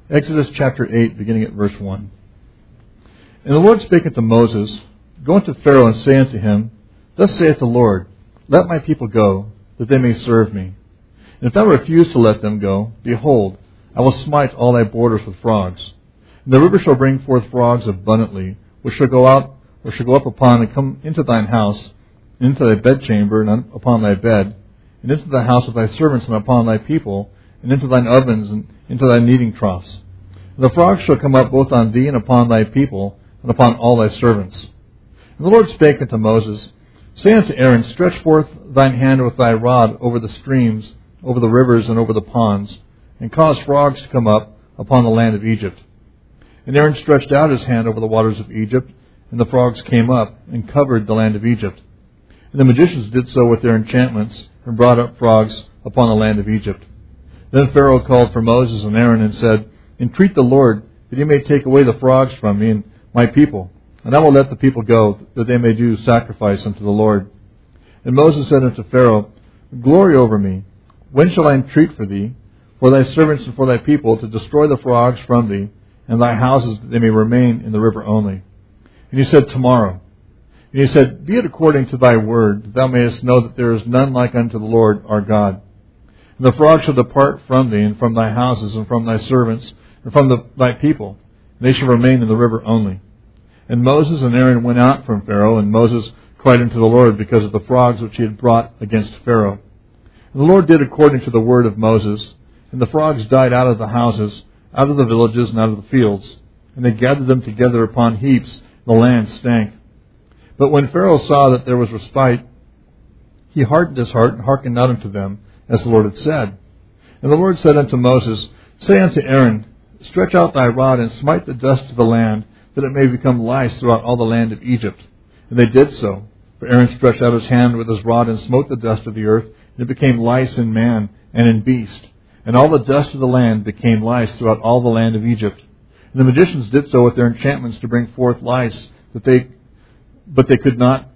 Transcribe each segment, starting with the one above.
Exodus chapter 8, beginning at verse 1. And the Lord spake unto Moses, Go unto Pharaoh, and say unto him, Thus saith the Lord, Let my people go, that they may serve me. And if thou refuse to let them go, behold, I will smite all thy borders with frogs. And the river shall bring forth frogs abundantly, which shall go out, or shall go up upon, and come into thine house, and into thy bedchamber, and upon thy bed, and into the house of thy servants, and upon thy people, and into thine ovens, and into thy kneading troughs. And the frogs shall come up both on thee, and upon thy people, and upon all thy servants. And the Lord spake unto Moses, Say unto Aaron, Stretch forth thine hand with thy rod over the streams, over the rivers, and over the ponds, and cause frogs to come up upon the land of Egypt. And Aaron stretched out his hand over the waters of Egypt, and the frogs came up, and covered the land of Egypt. And the magicians did so with their enchantments, and brought up frogs upon the land of Egypt. Then Pharaoh called for Moses and Aaron, and said, Entreat the Lord, that he may take away the frogs from me and my people, and I will let the people go, that they may do sacrifice unto the Lord. And Moses said unto Pharaoh, Glory over me. When shall I entreat for thee, for thy servants and for thy people, to destroy the frogs from thee, and thy houses, that they may remain in the river only? And he said, Tomorrow. And he said, Be it according to thy word, that thou mayest know that there is none like unto the Lord our God. And the frogs shall depart from thee, and from thy houses, and from thy servants, and from thy people, and they shall remain in the river only. And Moses and Aaron went out from Pharaoh, and Moses cried unto the Lord because of the frogs which he had brought against Pharaoh. And the Lord did according to the word of Moses, and the frogs died out of the houses, out of the villages, and out of the fields. And they gathered them together upon heaps, and the land stank. But when Pharaoh saw that there was respite, he hardened his heart, and hearkened not unto them, as the Lord had said. And the Lord said unto Moses, Say unto Aaron, Stretch out thy rod, and smite the dust of the land, that it may become lice throughout all the land of Egypt. And they did so. For Aaron stretched out his hand with his rod, and smote the dust of the earth, and it became lice in man and in beast. And all the dust of the land became lice throughout all the land of Egypt. And the magicians did so with their enchantments to bring forth lice, but they could not.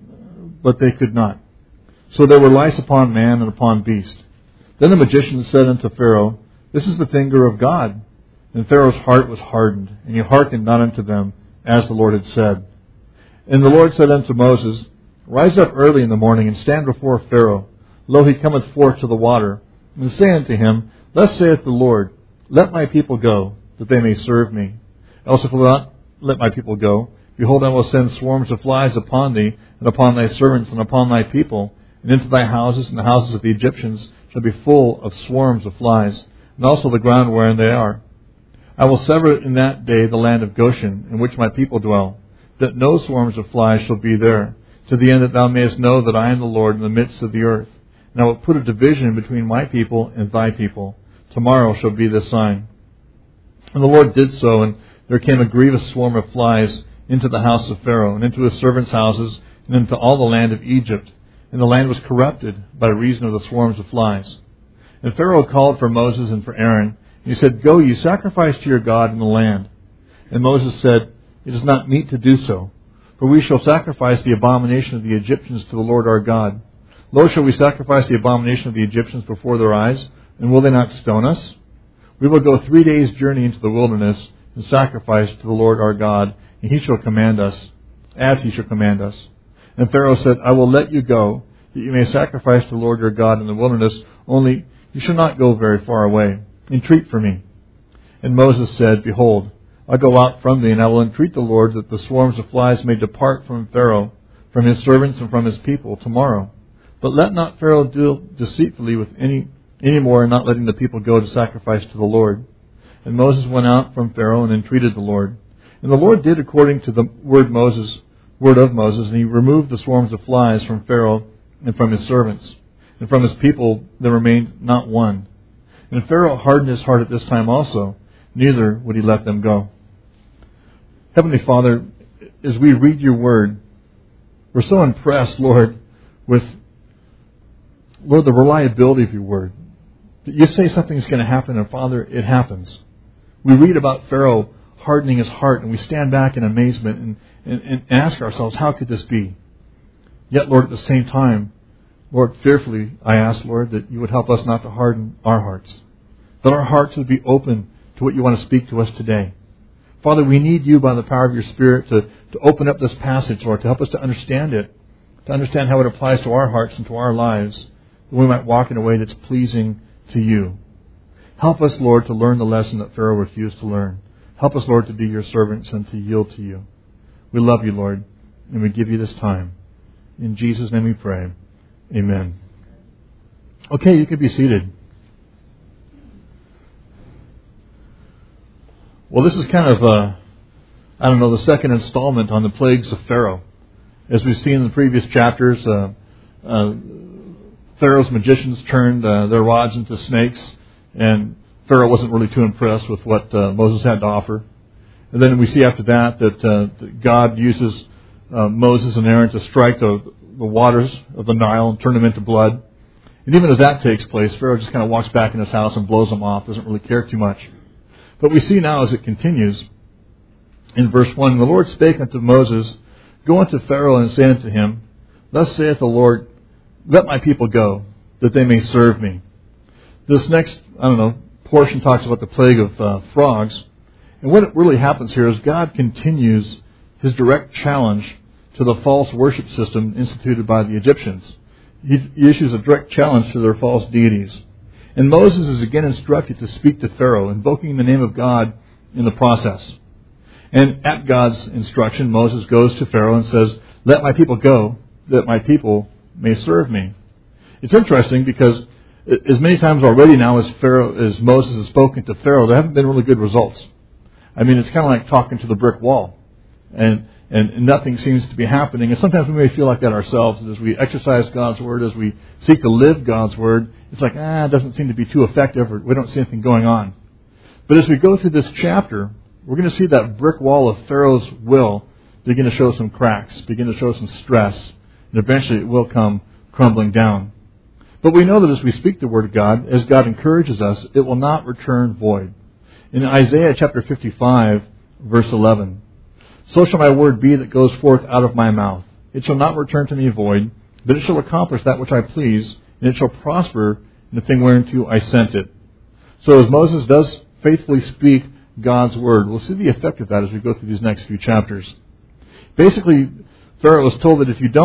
So there were lice upon man and upon beast. Then the magicians said unto Pharaoh, This is the finger of God. And Pharaoh's heart was hardened, and he hearkened not unto them, as the Lord had said. And the Lord said unto Moses, Rise up early in the morning, and stand before Pharaoh. Lo, he cometh forth to the water. And say unto him, Thus saith the Lord, Let my people go, that they may serve me. Else if I will not let my people go, behold, I will send swarms of flies upon thee, and upon thy servants, and upon thy people, and into thy houses, and the houses of the Egyptians shall be full of swarms of flies, and also the ground wherein they are. I will sever in that day the land of Goshen, in which my people dwell, that no swarms of flies shall be there, to the end that thou mayest know that I am the Lord in the midst of the earth. And I will put a division between my people and thy people. Tomorrow shall be this sign. And the Lord did so, and there came a grievous swarm of flies into the house of Pharaoh, and into his servants' houses, and into all the land of Egypt. And the land was corrupted by reason of the swarms of flies. And Pharaoh called for Moses and for Aaron. He said, Go ye, sacrifice to your God in the land. And Moses said, It is not meet to do so, for we shall sacrifice the abomination of the Egyptians to the Lord our God. Lo, shall we sacrifice the abomination of the Egyptians before their eyes, and will they not stone us? We will go 3 days' journey into the wilderness, and sacrifice to the Lord our God, and he shall command us, as he shall command us. And Pharaoh said, I will let you go, that you may sacrifice to the Lord your God in the wilderness, only you shall not go very far away. Entreat for me. And Moses said, Behold, I go out from thee, and I will entreat the Lord that the swarms of flies may depart from Pharaoh, from his servants, and from his people tomorrow. But let not Pharaoh deal deceitfully with any more in not letting the people go to sacrifice to the Lord. And Moses went out from Pharaoh and entreated the Lord. And the Lord did according to the word of Moses, and he removed the swarms of flies from Pharaoh and from his servants. And from his people there remained not one. And Pharaoh hardened his heart at this time also, neither would he let them go. Heavenly Father, as we read your word, we're so impressed, Lord, with, Lord, the reliability of your word. You say something's going to happen, and Father, it happens. We read about Pharaoh hardening his heart, and we stand back in amazement and ask ourselves, how could this be? Yet, Lord, at the same time, Lord, fearfully, I ask, Lord, that you would help us not to harden our hearts. That our hearts would be open to what you want to speak to us today. Father, we need you by the power of your Spirit to open up this passage, Lord, to help us to understand it, to understand how it applies to our hearts and to our lives, that we might walk in a way that's pleasing to you. Help us, Lord, to learn the lesson that Pharaoh refused to learn. Help us, Lord, to be your servants and to yield to you. We love you, Lord, and we give you this time. In Jesus' name we pray. Amen. Okay, you can be seated. Well, this is kind of, the second installment on the plagues of Pharaoh. As we've seen in the previous chapters, Pharaoh's magicians turned their rods into snakes, and Pharaoh wasn't really too impressed with what Moses had to offer. And then we see after that God uses Moses and Aaron to strike the waters of the Nile and turn them into blood. And even as that takes place, Pharaoh just kind of walks back in his house and blows them off, doesn't really care too much. But we see now as it continues, in verse 1, the Lord spake unto Moses, Go unto Pharaoh and say unto him, Thus saith the Lord, Let my people go, that they may serve me. This next, portion talks about the plague of frogs. And what really happens here is God continues his direct challenge to the false worship system instituted by the Egyptians. He issues a direct challenge to their false deities. And Moses is again instructed to speak to Pharaoh, invoking the name of God in the process. And at God's instruction, Moses goes to Pharaoh and says, Let my people go, that my people may serve me. It's interesting because as many times already now as Moses has spoken to Pharaoh, there haven't been really good results. It's kind of like talking to the brick wall. And nothing seems to be happening. And sometimes we may feel like that ourselves. As we exercise God's Word, as we seek to live God's Word, it's like, it doesn't seem to be too effective, or we don't see anything going on. But as we go through this chapter, we're going to see that brick wall of Pharaoh's will begin to show some cracks, begin to show some stress, and eventually it will come crumbling down. But we know that as we speak the Word of God, as God encourages us, it will not return void. In Isaiah chapter 55, verse 11, So shall my word be that goes forth out of my mouth. It shall not return to me void, but it shall accomplish that which I please, and it shall prosper in the thing whereunto I sent it. So as Moses does faithfully speak God's word, we'll see the effect of that as we go through these next few chapters. Basically, Pharaoh was told that if you're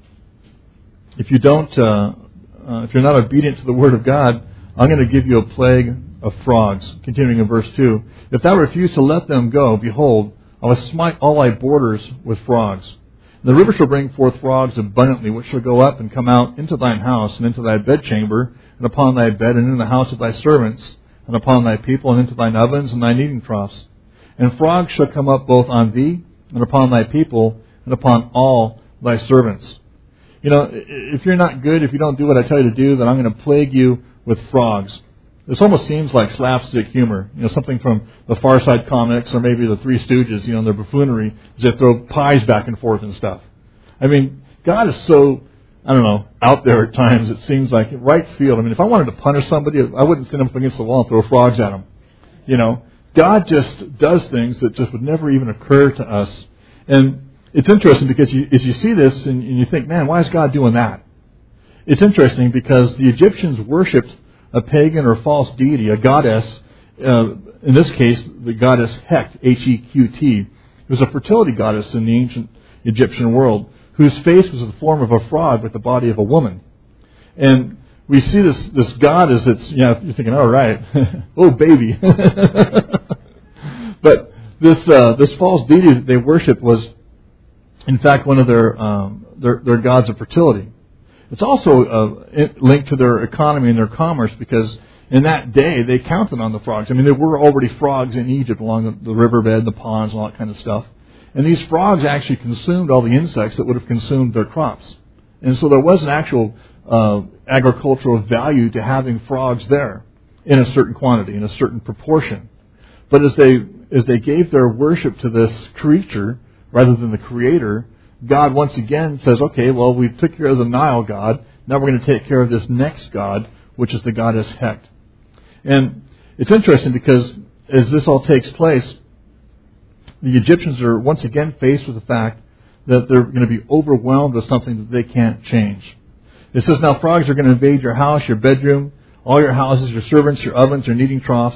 not obedient to the word of God, I'm going to give you a plague of frogs. Continuing in verse 2, If thou refuse to let them go, behold, I will smite all thy borders with frogs. The river shall bring forth frogs abundantly, which shall go up and come out into thine house, and into thy bedchamber, and upon thy bed, and in the house of thy servants, and upon thy people, and into thine ovens and thy kneading troughs. And frogs shall come up both on thee, and upon thy people, and upon all thy servants. If you're not good, if you don't do what I tell you to do, then I'm going to plague you with frogs. This almost seems like slapstick humor, something from the Far Side comics or maybe the Three Stooges, their buffoonery, as they throw pies back and forth and stuff. God is so, out there at times, it seems like, right field. If I wanted to punish somebody, I wouldn't stand up against the wall and throw frogs at them. God just does things that just would never even occur to us. And it's interesting because as you see this and you think, man, why is God doing that? It's interesting because the Egyptians worshipped a pagan or false deity, a goddess, in this case, the goddess Heqt, H-E-Q-T. It was a fertility goddess in the ancient Egyptian world, whose face was the form of a frog with the body of a woman. And we see this god as it's, you're thinking, all right, oh baby. But this false deity that they worshipped was, in fact, one of their gods of fertility. It's also linked to their economy and their commerce because in that day they counted on the frogs. There were already frogs in Egypt along the riverbed, the ponds, and all that kind of stuff. And these frogs actually consumed all the insects that would have consumed their crops. And so there was an actual agricultural value to having frogs there in a certain quantity, in a certain proportion. But as they gave their worship to this creature rather than the Creator, God once again says, okay, well, we took care of the Nile god. Now we're going to take care of this next god, which is the goddess Heqt. And it's interesting because as this all takes place, the Egyptians are once again faced with the fact that they're going to be overwhelmed with something that they can't change. It says, now frogs are going to invade your house, your bedroom, all your houses, your servants, your ovens, your kneading troughs.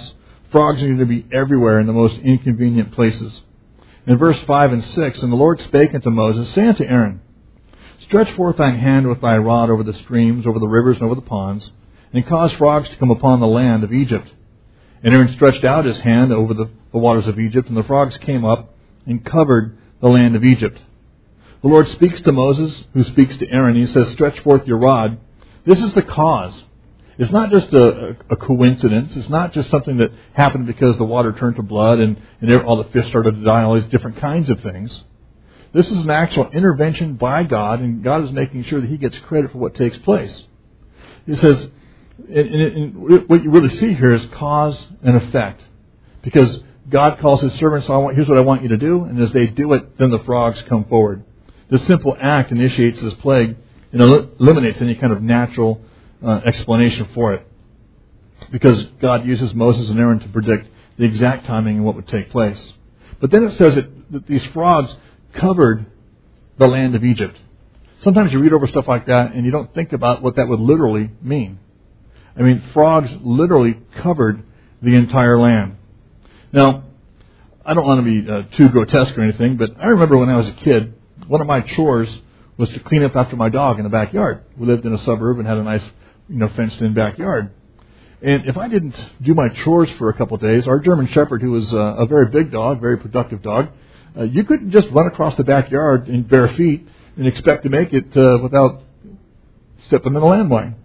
Frogs are going to be everywhere in the most inconvenient places. In verse 5 and 6, and the Lord spake unto Moses, saying unto Aaron, Stretch forth thine hand with thy rod over the streams, over the rivers, and over the ponds, and cause frogs to come upon the land of Egypt. And Aaron stretched out his hand over the waters of Egypt, and the frogs came up and covered the land of Egypt. The Lord speaks to Moses, who speaks to Aaron. He says, Stretch forth your rod. This is the cause. It's not just a coincidence. It's not just something that happened because the water turned to blood and all the fish started to die, all these different kinds of things. This is an actual intervention by God, and God is making sure that He gets credit for what takes place. He says, and what you really see here is cause and effect. Because God calls His servants, here's what I want you to do, and as they do it, then the frogs come forward. This simple act initiates this plague and eliminates any kind of natural explanation for it. Because God uses Moses and Aaron to predict the exact timing and what would take place. But then it says that these frogs covered the land of Egypt. Sometimes you read over stuff like that and you don't think about what that would literally mean. I mean, frogs literally covered the entire land. Now, I don't want to be too grotesque or anything, but I remember when I was a kid, one of my chores was to clean up after my dog in the backyard. We lived in a suburb and had a nice, fenced-in backyard. And if I didn't do my chores for a couple of days, our German Shepherd, who was a very big dog, very productive dog, you couldn't just run across the backyard in bare feet and expect to make it without stepping in a landmine.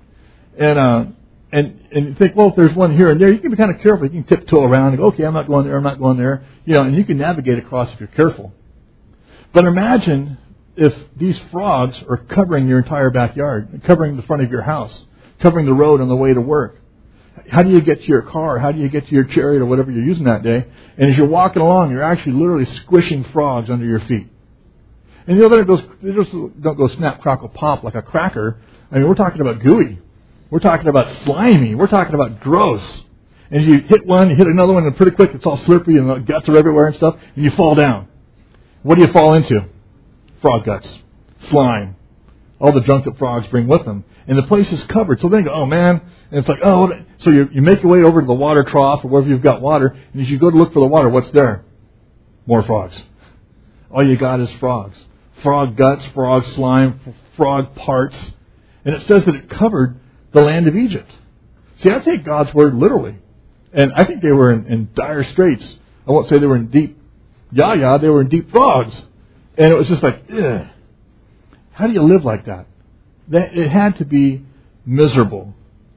And you think, well, if there's one here and there, you can be kind of careful. You can tiptoe around and go, okay, I'm not going there, I'm not going there. And you can navigate across if you're careful. But imagine if these frogs are covering your entire backyard, covering the front of your house, covering the road on the way to work. How do you get to your car? How do you get to your chariot or whatever you're using that day? And as you're walking along, you're actually literally squishing frogs under your feet. And they just don't go snap, crackle, pop like a cracker. I mean, we're talking about gooey. We're talking about slimy. We're talking about gross. And you hit one, you hit another one, and pretty quick it's all slurpy and the guts are everywhere and stuff, and you fall down. What do you fall into? Frog guts, slime, all the junk that frogs bring with them. And the place is covered. So then you go, oh man. And it's like, oh. So you make your way over to the water trough or wherever you've got water, and as you go to look for the water, what's there? More frogs. All you got is frogs. Frog guts, frog slime, frog parts. And it says that it covered the land of Egypt. See, I take God's word literally. And I think they were in dire straits. I won't say they were in deep they were in deep frogs. And it was just like, ugh. How do you live like that? It had to be miserable.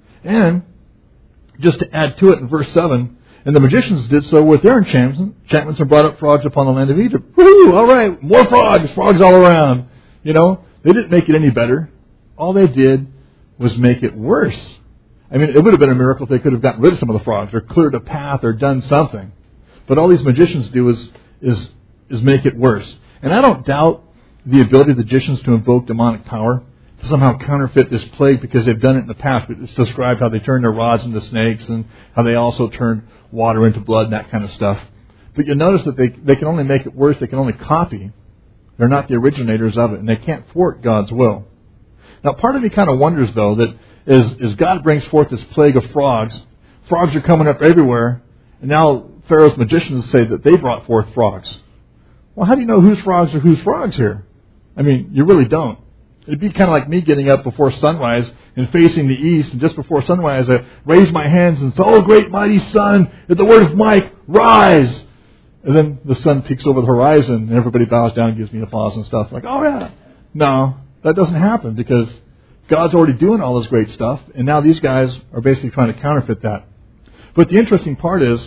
And just to add to it in verse 7, and the magicians did so with their enchantments and brought up frogs upon the land of Egypt. Woo! All right, more frogs all around. They didn't make it any better. All they did was make it worse. I mean, it would have been a miracle if they could have gotten rid of some of the frogs or cleared a path or done something. But all these magicians do is make it worse. And I don't doubt the ability of the magicians to invoke demonic power to somehow counterfeit this plague because they've done it in the past. It's described how they turned their rods into snakes and how they also turned water into blood and that kind of stuff. But you'll notice that they can only make it worse. They can only copy. They're not the originators of it, and they can't thwart God's will. Now, part of me kind of wonders, though, that as God brings forth this plague of frogs are coming up everywhere, and now Pharaoh's magicians say that they brought forth frogs. Well, how do you know whose frogs are whose frogs here? I mean, you really don't. It'd be kind of like me getting up before sunrise and facing the east, and just before sunrise I raise my hands and say, "Oh, great mighty sun, at the word of might, rise!" And then the sun peeks over the horizon, and everybody bows down and gives me applause and stuff. Like, oh yeah. No, that doesn't happen because God's already doing all this great stuff, and now these guys are basically trying to counterfeit that. But the interesting part is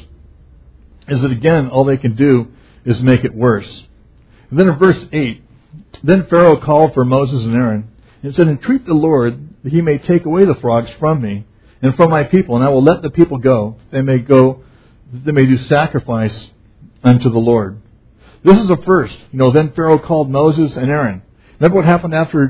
that again, all they can do is make it worse. And then in verse 8, then Pharaoh called for Moses and Aaron and said, "Entreat the Lord that he may take away the frogs from me and from my people, and I will let the people go. They may do sacrifice unto the Lord." This is a first. Then Pharaoh called Moses and Aaron. Remember what happened after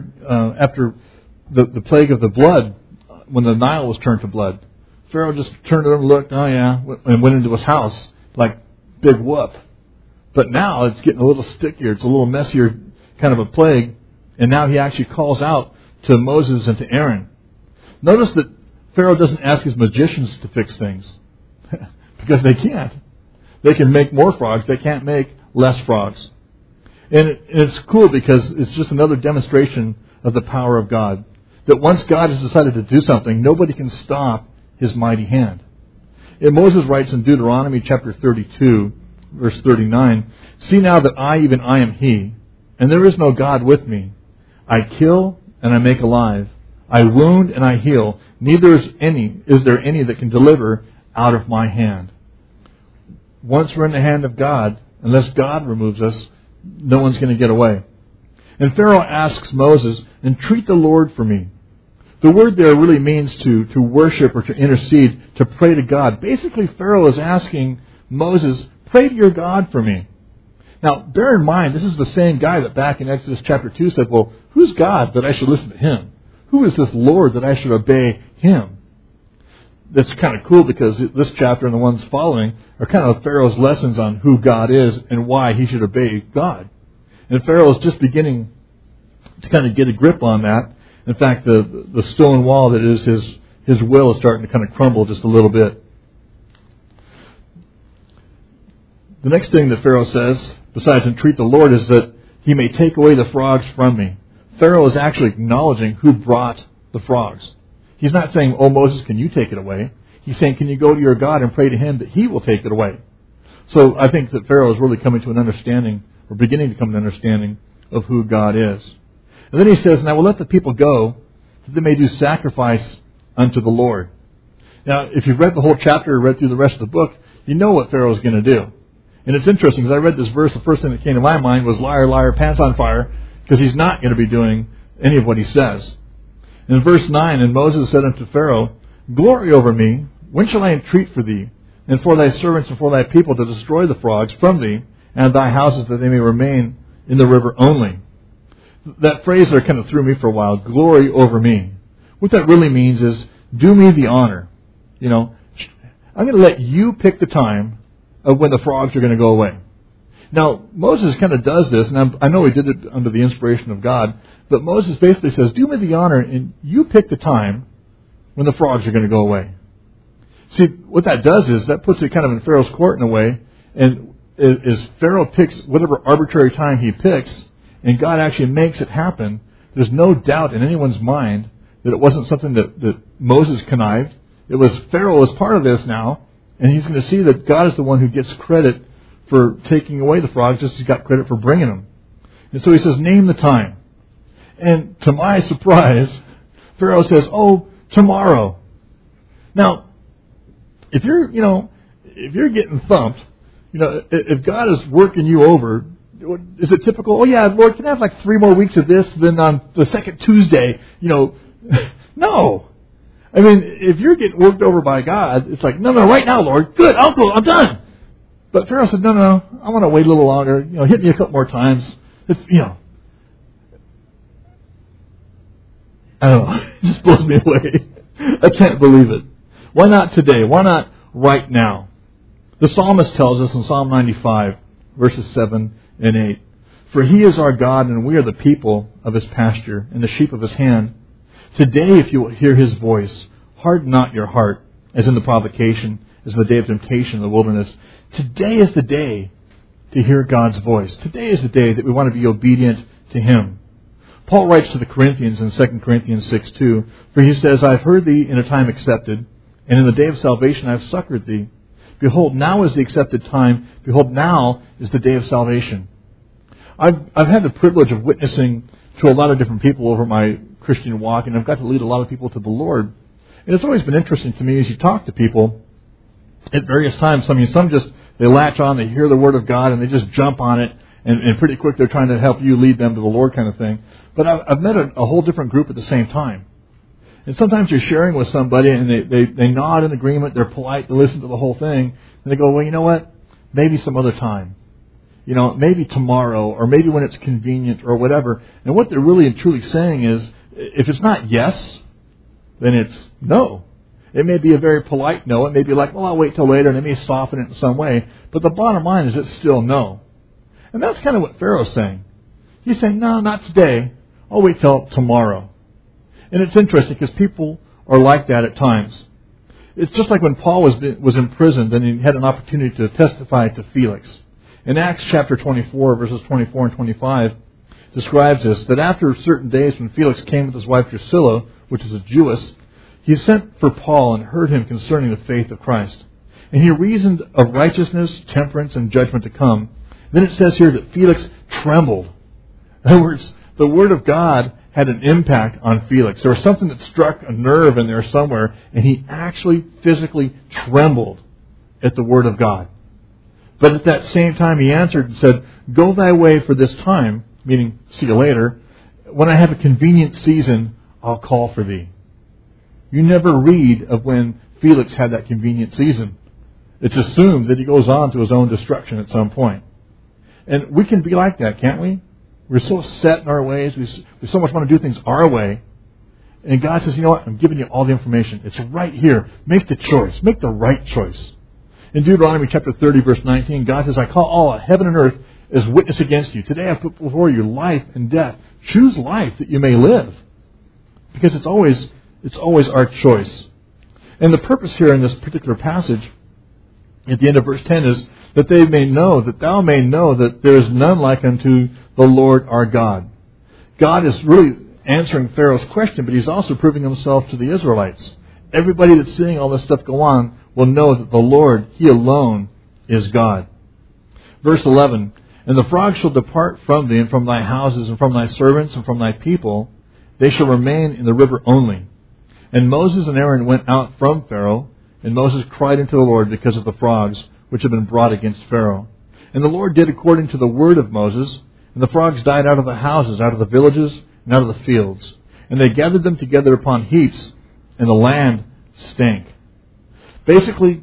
the plague of the blood, when the Nile was turned to blood? Pharaoh just turned over and looked, oh yeah, and went into his house like big whoop. But now it's getting a little stickier. It's a little messier kind of a plague. And now he actually calls out to Moses and to Aaron. Notice that Pharaoh doesn't ask his magicians to fix things. because they can't. They can make more frogs. They can't make less frogs. And it's cool because it's just another demonstration of the power of God. That once God has decided to do something, nobody can stop His mighty hand. And Moses writes in Deuteronomy chapter 32, verse 39, "See now that I, even I, am He, and there is no God with me. I kill and I make alive. I wound and I heal. Neither is there any that can deliver out of my hand." Once we're in the hand of God, unless God removes us, no one's going to get away. And Pharaoh asks Moses, "Entreat the Lord for me." The word there really means to worship or to intercede, to pray to God. Basically, Pharaoh is asking Moses, "Pray to your God for me." Now, bear in mind, this is the same guy that back in Exodus chapter 2 said, "Well, who's God that I should listen to Him? Who is this Lord that I should obey Him?" That's kind of cool because this chapter and the ones following are kind of Pharaoh's lessons on who God is and why he should obey God. And Pharaoh is just beginning to kind of get a grip on that. In fact, the stone wall that is his will is starting to kind of crumble just a little bit. The next thing that Pharaoh says, besides entreat the Lord, is that He may take away the frogs from me. Pharaoh is actually acknowledging who brought the frogs. He's not saying, "Oh, Moses, can you take it away?" He's saying, "Can you go to your God and pray to Him that He will take it away?" So I think that Pharaoh is really coming to an understanding, or beginning to come to an understanding, of who God is. And then he says, "And I will let the people go, that they may do sacrifice unto the Lord." Now, if you've read the whole chapter or read through the rest of the book, you know what Pharaoh is going to do. And it's interesting, because I read this verse, the first thing that came to my mind was liar, liar, pants on fire, because he's not going to be doing any of what he says. In verse 9, "And Moses said unto Pharaoh, Glory over me, when shall I entreat for thee, and for thy servants and for thy people to destroy the frogs from thee, and thy houses, that they may remain in the river only?" That phrase there kind of threw me for a while, "glory over me." What that really means is, do me the honor. You know, I'm going to let you pick the time of when the frogs are going to go away. Now, Moses kind of does this, and I know he did it under the inspiration of God, but Moses basically says, "Do me the honor, and you pick the time when the frogs are going to go away." See, what that does is, that puts it kind of in Pharaoh's court in a way, and as Pharaoh picks whatever arbitrary time he picks, and God actually makes it happen, there's no doubt in anyone's mind that it wasn't something that Moses connived. It was Pharaoh as part of this now, and he's going to see that God is the one who gets credit for taking away the frogs, just as he got credit for bringing them. And so he says, "Name the time." And to my surprise, Pharaoh says, "Oh, tomorrow." Now, if you're getting thumped, if God is working you over, is it typical? "Oh yeah, Lord, can I have like 3 more weeks of this? Then on the second Tuesday, No. I mean, if you're getting worked over by God, it's like, no, right now, Lord. Good, I'll go, I'm done. But Pharaoh said, no, I want to wait a little longer. Hit me a couple more times. I don't know. It just blows me away. I can't believe it. Why not today? Why not right now? The psalmist tells us in Psalm 95, verses 7 and 8, "For He is our God, and we are the people of His pasture, and the sheep of His hand. Today, if you will hear His voice, harden not your heart, as in the provocation, as in the day of temptation in the wilderness." Today is the day to hear God's voice. Today is the day that we want to be obedient to Him. Paul writes to the Corinthians in 2 Corinthians 6:2, "For he says, I've heard thee in a time accepted, and in the day of salvation I have succored thee. Behold, now is the accepted time. Behold, now is the day of salvation." I've had the privilege of witnessing to a lot of different people over my Christian walk, and I've got to lead a lot of people to the Lord. And it's always been interesting to me as you talk to people at various times. Some just, they latch on, they hear the Word of God, and they just jump on it, and pretty quick they're trying to help you lead them to the Lord kind of thing. But I've met a whole different group at the same time. And sometimes you're sharing with somebody, and they nod in agreement, they're polite, they listen to the whole thing, and they go, "Well, you know what? Maybe some other time. Maybe tomorrow, or maybe when it's convenient, or whatever." And what they're really and truly saying is, if it's not yes, then it's no. It may be a very polite no. It may be like, "Well, I'll wait till later," and they may soften it in some way. But the bottom line is it's still no. And that's kind of what Pharaoh's saying. He's saying, "No, not today. I'll wait till tomorrow." And it's interesting because people are like that at times. It's just like when Paul was imprisoned and he had an opportunity to testify to Felix. In Acts chapter 24, verses 24 and 25, describes this, that after certain days when Felix came with his wife Drusilla, which is a Jewess, he sent for Paul and heard him concerning the faith of Christ. And he reasoned of righteousness, temperance, and judgment to come. Then it says here that Felix trembled. In other words, the Word of God had an impact on Felix. There was something that struck a nerve in there somewhere, and he actually physically trembled at the Word of God. But at that same time he answered and said, "Go thy way for this time," meaning see you later. "When I have a convenient season, I'll call for thee." You never read of when Felix had that convenient season. It's assumed that he goes on to his own destruction at some point. And we can be like that, can't we? We're so set in our ways. We so much want to do things our way. And God says, you know what? I'm giving you all the information. It's right here. Make the choice. Make the right choice. In Deuteronomy chapter 30, verse 19, God says, "I call all of heaven and earth as witness against you. Today I've put before you life and death. Choose life that you may live." Because it's always our choice. And the purpose here in this particular passage, at the end of verse 10, is that they may know, that thou may know that there is none like unto the Lord our God. God is really answering Pharaoh's question, but he's also proving himself to the Israelites. Everybody that's seeing all this stuff go on will know that the Lord, He alone, is God. Verse 11, "And the frogs shall depart from thee, and from thy houses, and from thy servants, and from thy people. They shall remain in the river only." And Moses and Aaron went out from Pharaoh, and Moses cried unto the Lord because of the frogs which had been brought against Pharaoh. And the Lord did according to the word of Moses, and the frogs died out of the houses, out of the villages, and out of the fields. And they gathered them together upon heaps, and the land stank. Basically,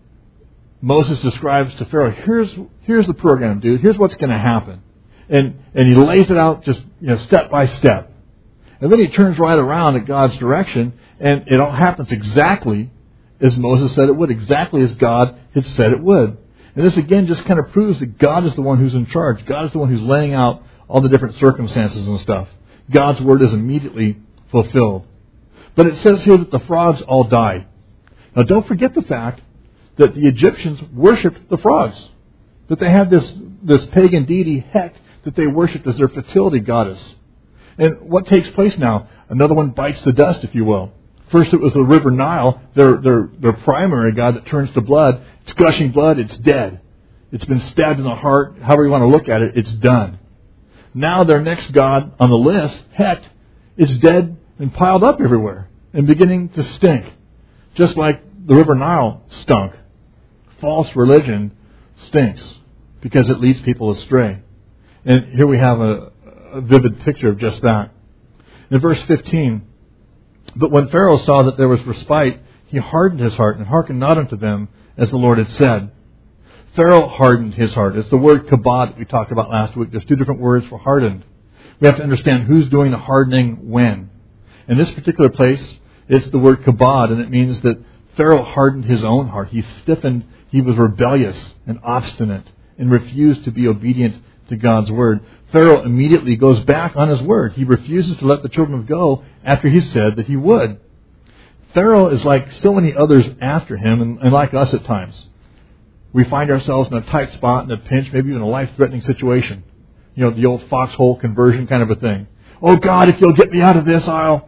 Moses describes to Pharaoh, here's the program, dude. Here's what's going to happen. And he lays it out just step by step. And then he turns right around at God's direction, and it all happens exactly as Moses said it would, exactly as God had said it would. And this again just kind of proves that God is the one who's in charge. God is the one who's laying out all the different circumstances and stuff. God's word is immediately fulfilled. But it says here that the frogs all died. Now don't forget the fact that the Egyptians worshipped the frogs. That they had this pagan deity, Hekt, that they worshipped as their fertility goddess. And what takes place now? Another one bites the dust, if you will. First it was the river Nile, their primary god that turns to blood. It's gushing blood, it's dead. It's been stabbed in the heart, however you want to look at it, it's done. Now their next god on the list, Hekt, is dead and piled up everywhere and beginning to stink. Just like the river Nile stunk. False religion stinks because it leads people astray. And here we have a vivid picture of just that. In verse 15, "But when Pharaoh saw that there was respite, he hardened his heart and hearkened not unto them as the Lord had said." Pharaoh hardened his heart. It's the word kabod that we talked about last week. There's two different words for hardened. We have to understand who's doing the hardening when. In this particular place, it's the word kabod, and it means that Pharaoh hardened his own heart. He stiffened, he was rebellious and obstinate and refused to be obedient to God's word. Pharaoh immediately goes back on his word. He refuses to let the children go after he said that he would. Pharaoh is like so many others after him, and like us at times. We find ourselves in a tight spot, in a pinch, maybe even a life-threatening situation. The old foxhole conversion kind of a thing. "Oh God, if you'll get me out of this, Lord,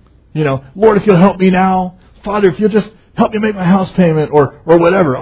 if you'll help me now. Father, if you'll just help me make my house payment," or whatever.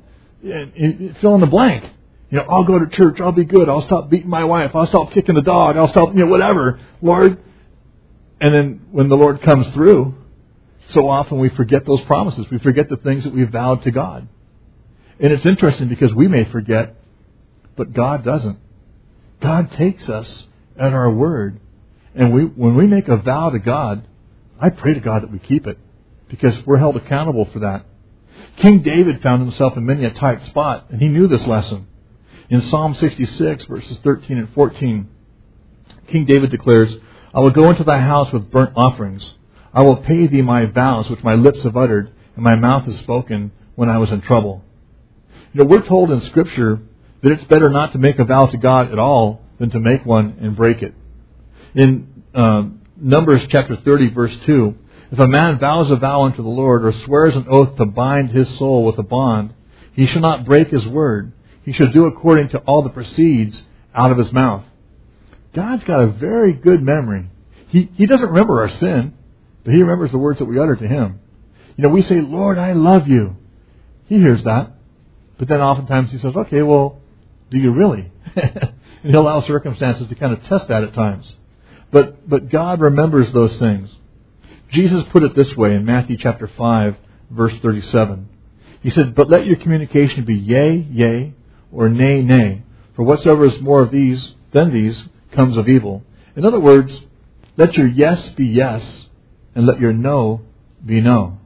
Fill in the blank. I'll go to church, I'll be good, I'll stop beating my wife, I'll stop kicking the dog, I'll stop, whatever, Lord. And then when the Lord comes through, so often we forget those promises. We forget the things that we vowed to God. And it's interesting because we may forget, but God doesn't. God takes us at our word. And when we make a vow to God, I pray to God that we keep it, because we're held accountable for that. King David found himself in many a tight spot, and he knew this lesson. In Psalm 66, verses 13 and 14, King David declares, "I will go into thy house with burnt offerings. I will pay thee my vows which my lips have uttered, and my mouth has spoken when I was in trouble." We're told in Scripture that it's better not to make a vow to God at all than to make one and break it. In Numbers chapter 30, verse 2, If a man vows a vow unto the Lord, or swears an oath to bind his soul with a bond, he shall not break his word. He shall do according to all that proceeds out of his mouth. God's got a very good memory. He doesn't remember our sin, but He remembers the words that we utter to Him. We say, Lord, I love you. He hears that. But then oftentimes He says, okay, well, do you really? And He'll allow circumstances to kind of test that at times. But God remembers those things. Jesus put it this way in Matthew chapter 5, verse 37. He said, but let your communication be yea, yea, or nay, nay. For whatsoever is more of these than these comes of evil. In other words, let your yes be yes, and let your no be no.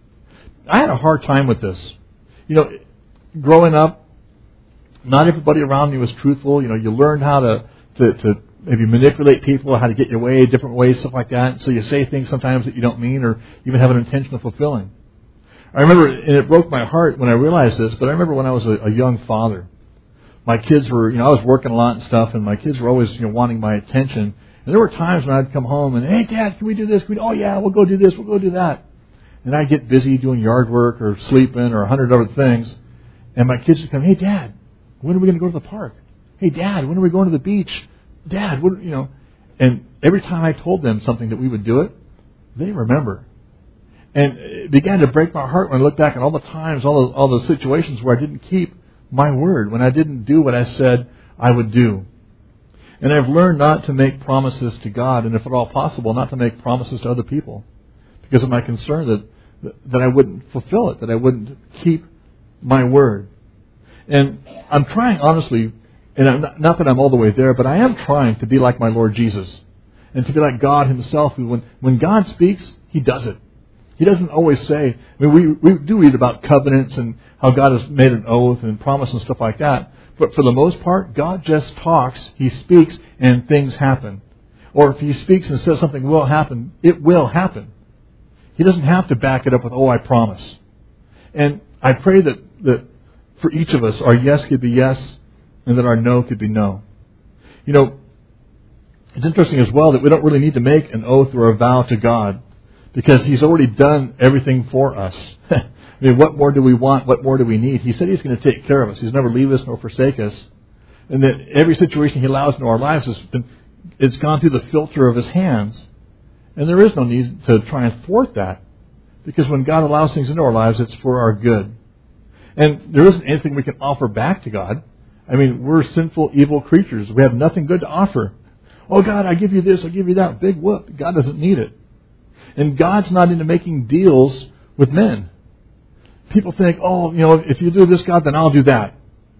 I had a hard time with this. Growing up, not everybody around me was truthful. You learned how to maybe manipulate people, how to get your way, different ways, stuff like that. So you say things sometimes that you don't mean or even have an intention of fulfilling. I remember, and it broke my heart when I realized this, but I remember when I was a young father, my kids were, I was working a lot and stuff, and my kids were always, wanting my attention. And there were times when I'd come home and, hey, Dad, can we do this? Oh, yeah, we'll go do this, we'll go do that. And I'd get busy doing yard work or sleeping or 100 other things. And my kids would come, hey, Dad, when are we going to go to the park? Hey, Dad, when are we going to the beach? Dad, And every time I told them something that we would do it, they remember. And it began to break my heart when I looked back at all the times, all the situations where I didn't keep my word, when I didn't do what I said I would do. And I've learned not to make promises to God, and if at all possible, not to make promises to other people, because of my concern that I wouldn't fulfill it, that I wouldn't keep my word. And I'm trying, honestly, and not that I'm all the way there, but I am trying to be like my Lord Jesus, and to be like God Himself, who when God speaks, He does it. He doesn't always say, we do read about covenants and how God has made an oath and promise and stuff like that. But for the most part, God just talks, He speaks, and things happen. Or if He speaks and says something will happen, it will happen. He doesn't have to back it up with, I promise. And I pray that for each of us, our yes could be yes, and that our no could be no. It's interesting as well that we don't really need to make an oath or a vow to God, because He's already done everything for us. What more do we want? What more do we need? He said He's going to take care of us. He's never leave us nor forsake us. And that every situation He allows into our lives it's gone through the filter of His hands. And there is no need to try and thwart that. Because when God allows things into our lives, it's for our good. And there isn't anything we can offer back to God. We're sinful, evil creatures. We have nothing good to offer. Oh, God, I give you this, I give you that. Big whoop. God doesn't need it. And God's not into making deals with men. People think, if you do this, God, then I'll do that.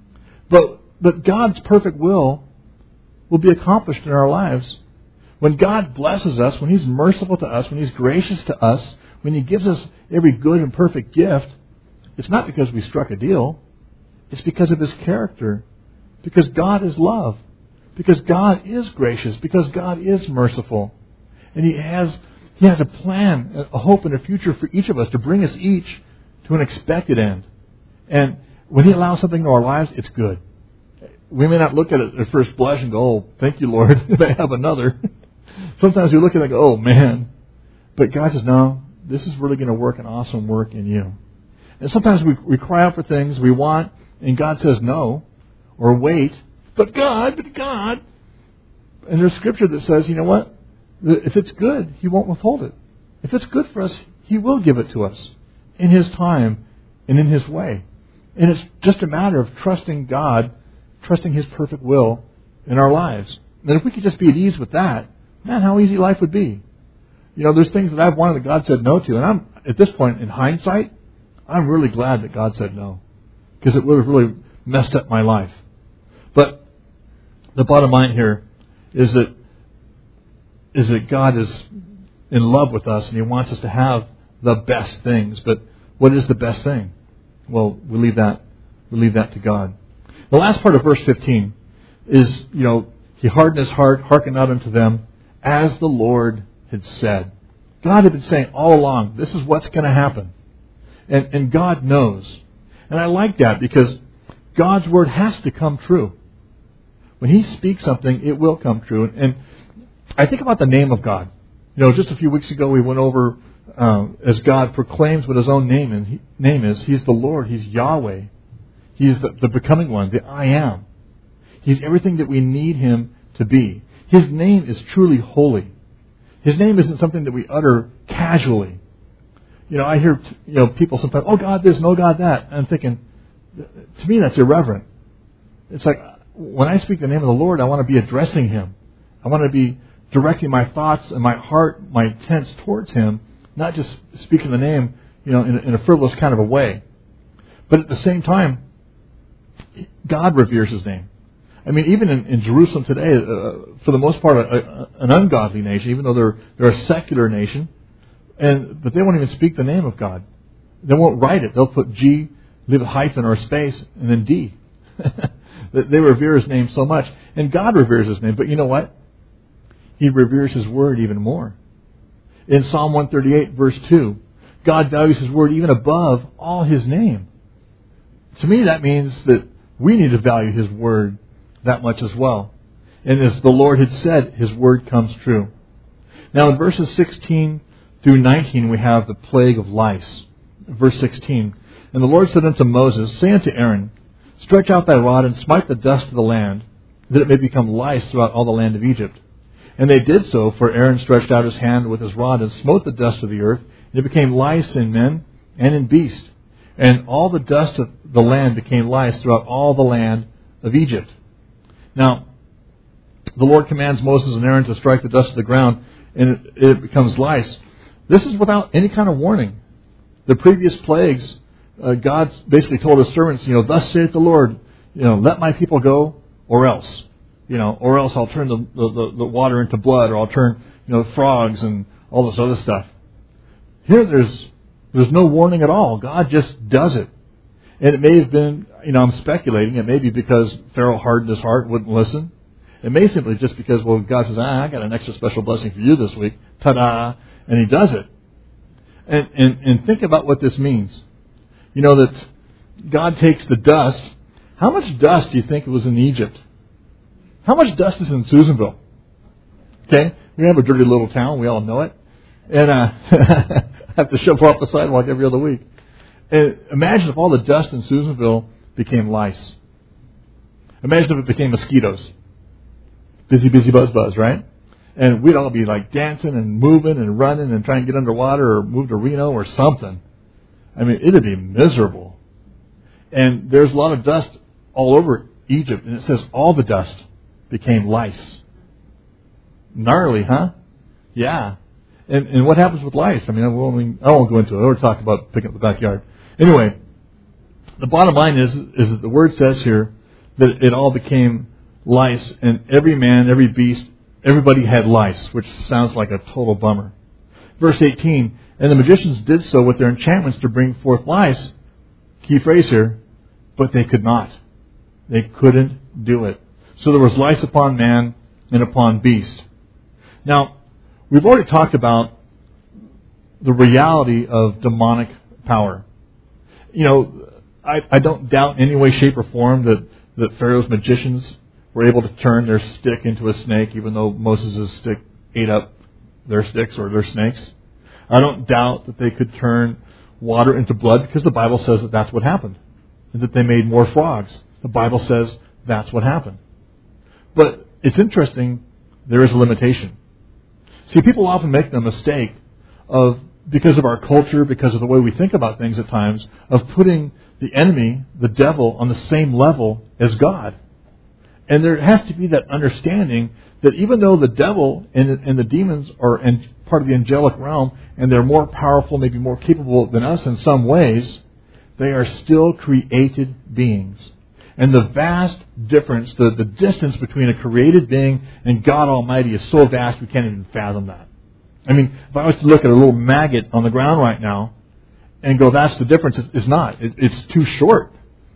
But God's perfect will be accomplished in our lives. When God blesses us, when He's merciful to us, when He's gracious to us, when He gives us every good and perfect gift, it's not because we struck a deal. It's because of His character. Because God is love. Because God is gracious. Because God is merciful. And He has a plan, a hope, and a future for each of us to bring us each to an expected end. And when He allows something in our lives, it's good. We may not look at it at first blush and go, thank you, Lord, I have another. Sometimes we look at it and go, man. But God says, no, this is really going to work an awesome work in you. And sometimes we cry out for things we want, and God says no, or wait. But God. And there's scripture that says, you know what? If it's good, He won't withhold it. If it's good for us, He will give it to us in His time and in His way. And it's just a matter of trusting God, trusting His perfect will in our lives. And if we could just be at ease with that, man, how easy life would be. There's things that I've wanted that God said no to. And I'm, at this point, in hindsight, I'm really glad that God said no. Because it would have really messed up my life. But the bottom line here is that God is in love with us and He wants us to have the best things. But what is the best thing? Well, we leave that to God. The last part of verse 15 is, He hardened His heart, hearkened not unto them, as the Lord had said. God had been saying all along, this is what's going to happen. And God knows. And I like that because God's word has to come true. When He speaks something, it will come true. And I think about the name of God. Just a few weeks ago we went over as God proclaims what His own name is. He's the Lord. He's Yahweh. He's the becoming one, the I Am. He's everything that we need Him to be. His name is truly holy. His name isn't something that we utter casually. I hear people sometimes, oh God this, no God that. And I'm thinking, to me that's irreverent. It's like, when I speak the name of the Lord, I want to be addressing Him. I want to be directing my thoughts and my heart, my intents towards Him, not just speaking the name, in a frivolous kind of a way. But at the same time, God reveres His name. I mean, even in Jerusalem today, for the most part, an ungodly nation, even though they're a secular nation, but they won't even speak the name of God. They won't write it. They'll put G, leave a hyphen or a space, and then D. They revere His name so much. And God reveres His name. But you know what? He reveres His word even more. In Psalm 138, verse 2, God values His word even above all His name. To me, that means that we need to value His word that much as well. And as the Lord had said, His word comes true. Now in verses 16 through 19, we have the plague of lice. Verse 16, and the Lord said unto Moses, say unto Aaron, stretch out thy rod and smite the dust of the land, that it may become lice throughout all the land of Egypt. And they did so, for Aaron stretched out his hand with his rod and smote the dust of the earth, and it became lice in men and in beasts. And all the dust of the land became lice throughout all the land of Egypt. Now, the Lord commands Moses and Aaron to strike the dust of the ground, and it becomes lice. This is without any kind of warning. The previous plagues, God basically told His servants, thus saith the Lord, let my people go, or else. Or else I'll turn the water into blood, or I'll turn, frogs and all this other stuff. Here there's no warning at all. God just does it. And it may have been, I'm speculating, it may be because Pharaoh hardened his heart, wouldn't listen. It may simply just because, God says, I got an extra special blessing for you this week. Ta-da! And He does it. And think about what this means. That God takes the dust. How much dust do you think was in Egypt? How much dust is in Susanville? Okay? We have a dirty little town. We all know it. And I have to shovel off the sidewalk every other week. And imagine if all the dust in Susanville became lice. Imagine if it became mosquitoes. Busy, busy, buzz, buzz, right? And we'd all be like dancing and moving and running and trying to get underwater or move to Reno or something. I mean, it'd be miserable. And there's a lot of dust all over Egypt. And it says all the dust became lice. Gnarly, huh? Yeah. And what happens with lice? I mean, I won't go into it. We're talking about picking up the backyard. Anyway, the bottom line is that the word says here that it all became lice, and every man, every beast, everybody had lice, which sounds like a total bummer. Verse 18, and the magicians did so with their enchantments to bring forth lice. Key phrase here, but they could not. They couldn't do it. So there was lice upon man and upon beast. Now, we've already talked about the reality of demonic power. I don't doubt in any way, shape, or form that Pharaoh's magicians were able to turn their stick into a snake, even though Moses' stick ate up their sticks or their snakes. I don't doubt that they could turn water into blood, because the Bible says that that's what happened. And that they made more frogs. The Bible says that's what happened. But it's interesting, there is a limitation. See, people often make the mistake because of our culture, because of the way we think about things at times, of putting the enemy, the devil, on the same level as God. And there has to be that understanding that even though the devil and the demons are part of the angelic realm, and they're more powerful, maybe more capable than us in some ways, they are still created beings. And the vast difference, the distance between a created being and God Almighty is so vast we can't even fathom that. I mean, if I was to look at a little maggot on the ground right now and go, that's the difference, it's not. It's too short.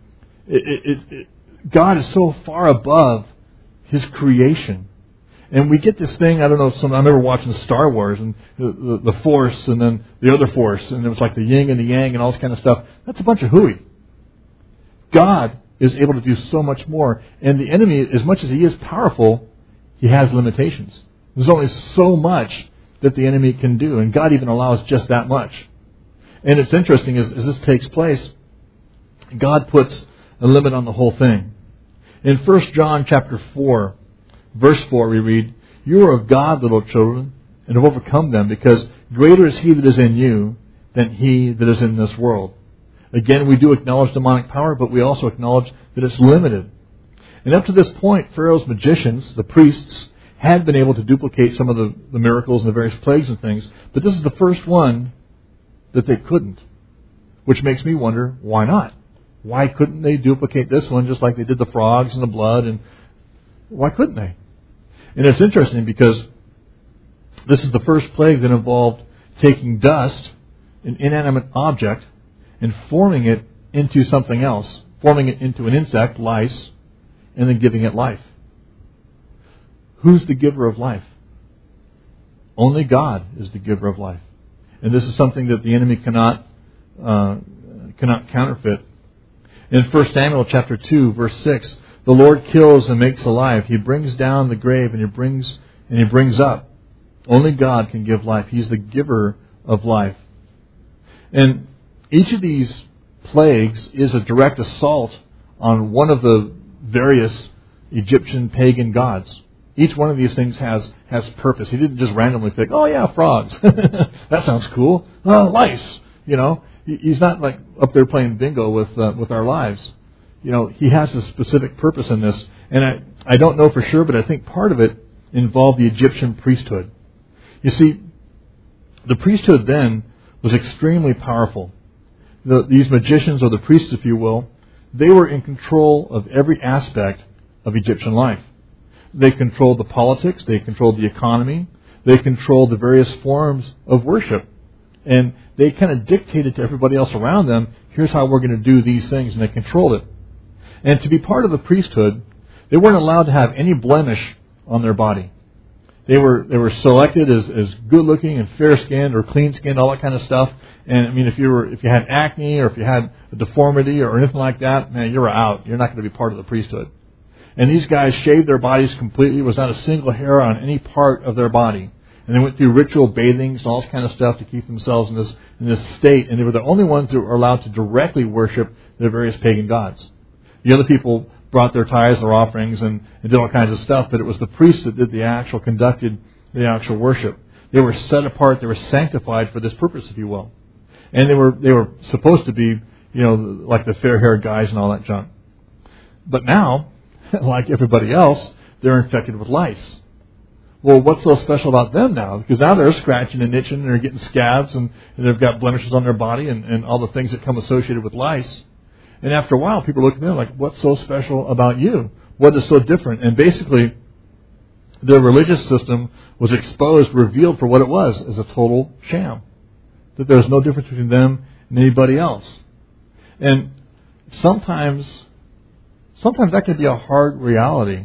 God is so far above His creation. And we get this thing, I don't know, I remember watching Star Wars and the Force and then the other Force, and it was like the yin and the yang and all this kind of stuff. That's a bunch of hooey. God is able to do so much more. And the enemy, as much as he is powerful, he has limitations. There's only so much that the enemy can do. And God even allows just that much. And it's interesting, as this takes place, God puts a limit on the whole thing. In 1 John chapter 4, verse 4, we read, "You are of God, little children, and have overcome them, because greater is He that is in you than he that is in this world." Again, we do acknowledge demonic power, but we also acknowledge that it's limited. And up to this point, Pharaoh's magicians, the priests, had been able to duplicate some of the miracles and the various plagues and things, but this is the first one that they couldn't. Which makes me wonder, why not? Why couldn't they duplicate this one just like they did the frogs and the blood? And why couldn't they? And it's interesting because this is the first plague that involved taking dust, an inanimate object, and forming it into something else, forming it into an insect, lice, and then giving it life. Who's the giver of life? Only God is the giver of life. And this is something that the enemy cannot counterfeit. In 1 Samuel chapter 2, verse 6, "The Lord kills and makes alive. He brings down the grave and He brings up." Only God can give life. He's the giver of life. And each of these plagues is a direct assault on one of the various Egyptian pagan gods. Each one of these things has purpose. He didn't just randomly pick, "Oh yeah, frogs. That sounds cool. Lice." He's not like up there playing bingo with our lives. He has a specific purpose in this. And I don't know for sure, but I think part of it involved the Egyptian priesthood. You see, the priesthood then was extremely powerful. These magicians, or the priests, if you will, they were in control of every aspect of Egyptian life. They controlled the politics, they controlled the economy, they controlled the various forms of worship. And they kind of dictated to everybody else around them, here's how we're going to do these things, and they controlled it. And to be part of the priesthood, they weren't allowed to have any blemish on their body. They were selected as good-looking and fair-skinned or clean-skinned, all that kind of stuff. And I mean, if you had acne or if you had a deformity or anything like that, man, you're out. You're not going to be part of the priesthood. And these guys shaved their bodies completely. There was not a single hair on any part of their body. And they went through ritual bathings and all this kind of stuff to keep themselves in this state. And they were the only ones that were allowed to directly worship their various pagan gods. The other people brought their tithes, their offerings, and did all kinds of stuff, but it was the priests that conducted the actual worship. They were set apart, they were sanctified for this purpose, if you will. And they were supposed to be, like the fair-haired guys and all that junk. But now, like everybody else, they're infected with lice. Well, what's so special about them now? Because now they're scratching and itching, and they're getting scabs, and they've got blemishes on their body, and all the things that come associated with lice. And after a while, people look at them like, what's so special about you? What is so different? And basically, their religious system was exposed, revealed for what it was, as a total sham. That there was no difference between them and anybody else. And sometimes that can be a hard reality.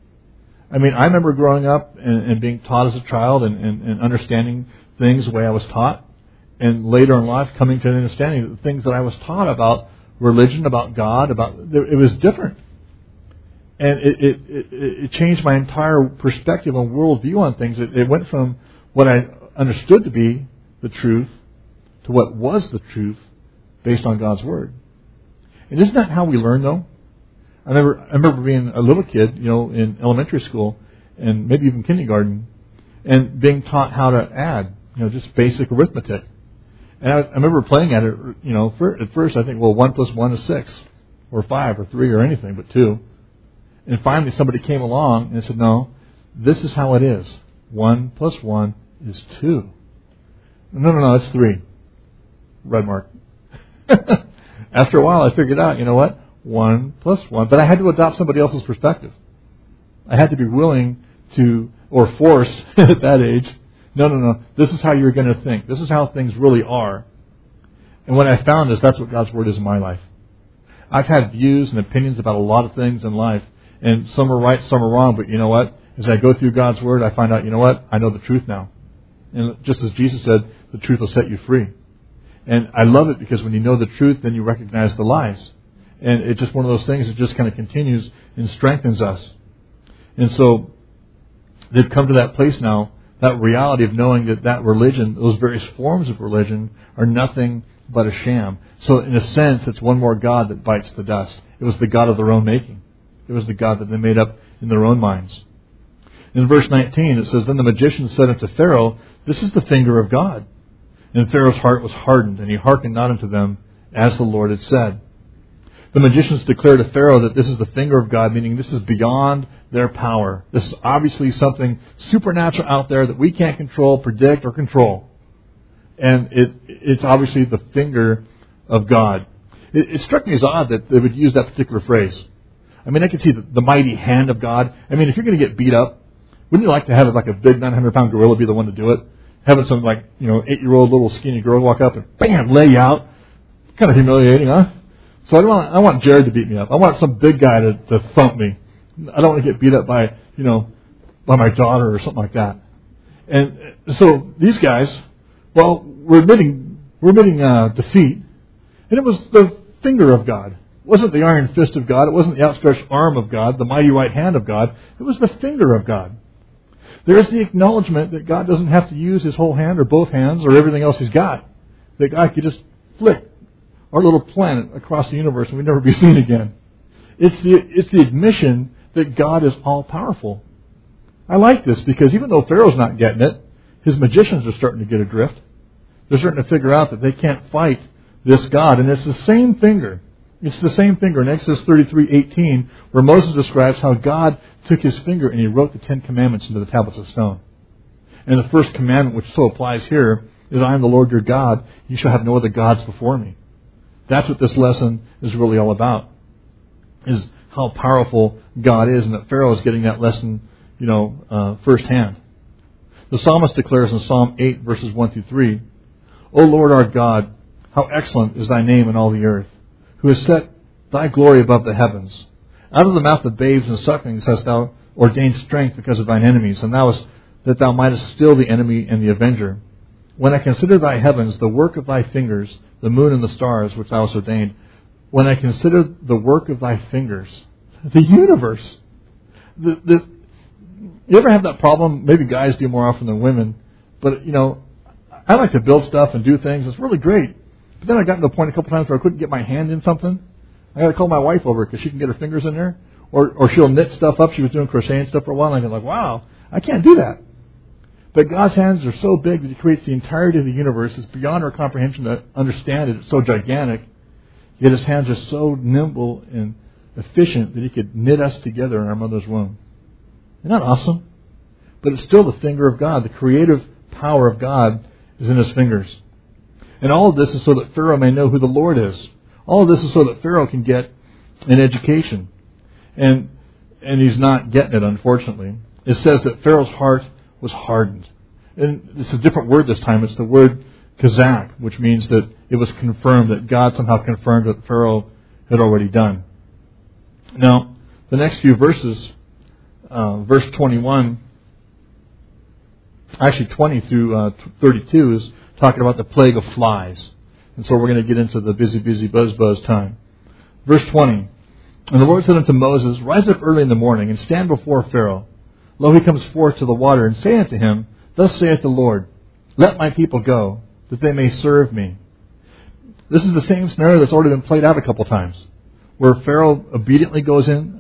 I mean, I remember growing up and being taught as a child and understanding things the way I was taught. And later in life, coming to an understanding that the things that I was taught about religion, about God, it was different. And it changed my entire perspective and worldview on things. It went from what I understood to be the truth to what was the truth based on God's Word. And isn't that how we learn, though? I remember being a little kid, in elementary school and maybe even kindergarten, and being taught how to add, just basic arithmetic. And I remember playing at it, at first I think, 1 plus 1 is 6, or 5, or 3, or anything but 2. And finally somebody came along and said, no, this is how it is. 1 plus 1 is 2. No, it's 3. Red mark. After a while I figured out, 1 plus 1. But I had to adopt somebody else's perspective. I had to be willing to, or forced at that age, no. This is how you're going to think. This is how things really are. And what I found is that's what God's Word is in my life. I've had views and opinions about a lot of things in life. And some are right, some are wrong. But you know what? As I go through God's Word, I find out, I know the truth now. And just as Jesus said, the truth will set you free. And I love it because when you know the truth, then you recognize the lies. And it's just one of those things that just kind of continues and strengthens us. And so they've come to that place now that reality of knowing that religion, those various forms of religion, are nothing but a sham. So in a sense, it's one more God that bites the dust. It was the God of their own making. It was the God that they made up in their own minds. In verse 19, it says, Then the magician said unto Pharaoh, This is the finger of God. And Pharaoh's heart was hardened, and he hearkened not unto them, as the Lord had said. The magicians declared to Pharaoh that this is the finger of God, meaning this is beyond their power. This is obviously something supernatural out there that we can't control, predict, or control. And it's obviously the finger of God. It struck me as odd that they would use that particular phrase. I mean, I could see the mighty hand of God. I mean, if you're going to get beat up, wouldn't you like to have like a big 900-pound gorilla be the one to do it? Having some 8-year-old little skinny girl walk up and bam, lay you out. Kind of humiliating, huh? So I want Jared to beat me up. I want some big guy to thump me. I don't want to get beat up by my daughter or something like that. And so these guys, we're admitting defeat, and it was the finger of God. It wasn't the iron fist of God. It wasn't the outstretched arm of God, the mighty right hand of God. It was the finger of God. There's the acknowledgement that God doesn't have to use his whole hand or both hands or everything else he's got. That God could just flick our little planet across the universe and we'd never be seen again. It's the admission that God is all-powerful. I like this because even though Pharaoh's not getting it, his magicians are starting to get adrift. They're starting to figure out that they can't fight this God. And it's the same finger. It's the same finger in Exodus 33:18, where Moses describes how God took his finger and he wrote the 10 Commandments into the tablets of stone. And the first commandment, which so applies here, is I am the Lord your God. You shall have no other gods before me. That's what this lesson is really all about, is how powerful God is, and that Pharaoh is getting that lesson, firsthand. The psalmist declares in Psalm 8, verses 1 through 3, O Lord our God, how excellent is thy name in all the earth, who has set thy glory above the heavens. Out of the mouth of babes and sucklings hast thou ordained strength because of thine enemies, and that thou mightest still the enemy and the avenger. When I consider thy heavens, the work of thy fingers, the moon and the stars which thou hast ordained, when I consider the work of thy fingers, the universe. You ever have that problem? Maybe guys do more often than women, but I like to build stuff and do things. It's really great. But then I got to the point a couple times where I couldn't get my hand in something. I got to call my wife over because she can get her fingers in there. Or she'll knit stuff up. She was doing crocheting stuff for a while, and I'm like, wow, I can't do that. But God's hands are so big that he creates the entirety of the universe. It's beyond our comprehension to understand it. It's so gigantic. Yet his hands are so nimble and efficient that he could knit us together in our mother's womb. Isn't that awesome? But it's still the finger of God. The creative power of God is in his fingers. And all of this is so that Pharaoh may know who the Lord is. All of this is so that Pharaoh can get an education. And he's not getting it, unfortunately. It says that Pharaoh's heart was hardened. And it's a different word this time. It's the word kazak, which means that it was confirmed, that God somehow confirmed what Pharaoh had already done. Now, the next few verses, verse 21, actually 20 through 32 is talking about the plague of flies. And so we're going to get into the busy, buzz time. Verse 20, And the Lord said unto Moses, Rise up early in the morning, and stand before Pharaoh. Lo, he comes forth to the water, and say unto him, Thus saith the Lord, Let my people go, that they may serve me. This is the same scenario that's already been played out a couple times, where Moses obediently goes in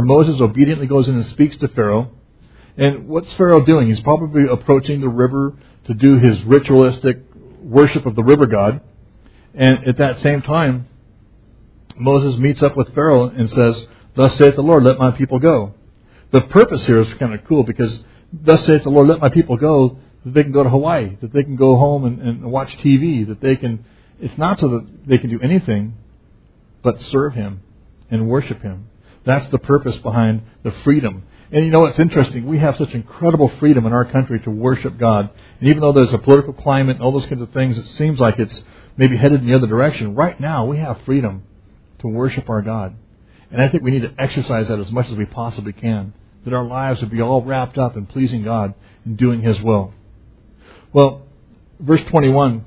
and speaks to Pharaoh. And what's Pharaoh doing? He's probably approaching the river to do his ritualistic worship of the river god. And at that same time, Moses meets up with Pharaoh and says, Thus saith the Lord, let my people go. The purpose here is kind of cool because thus saith the Lord, let my people go, that they can go to Hawaii, that they can go home and watch TV, that they can, it's not so that they can do anything but serve him and worship him. That's the purpose behind the freedom. And it's interesting, we have such incredible freedom in our country to worship God. And even though there's a political climate and all those kinds of things, it seems like it's maybe headed in the other direction. Right now, we have freedom to worship our God. And I think we need to exercise that as much as we possibly can, that our lives would be all wrapped up in pleasing God and doing his will. Well, verse 21,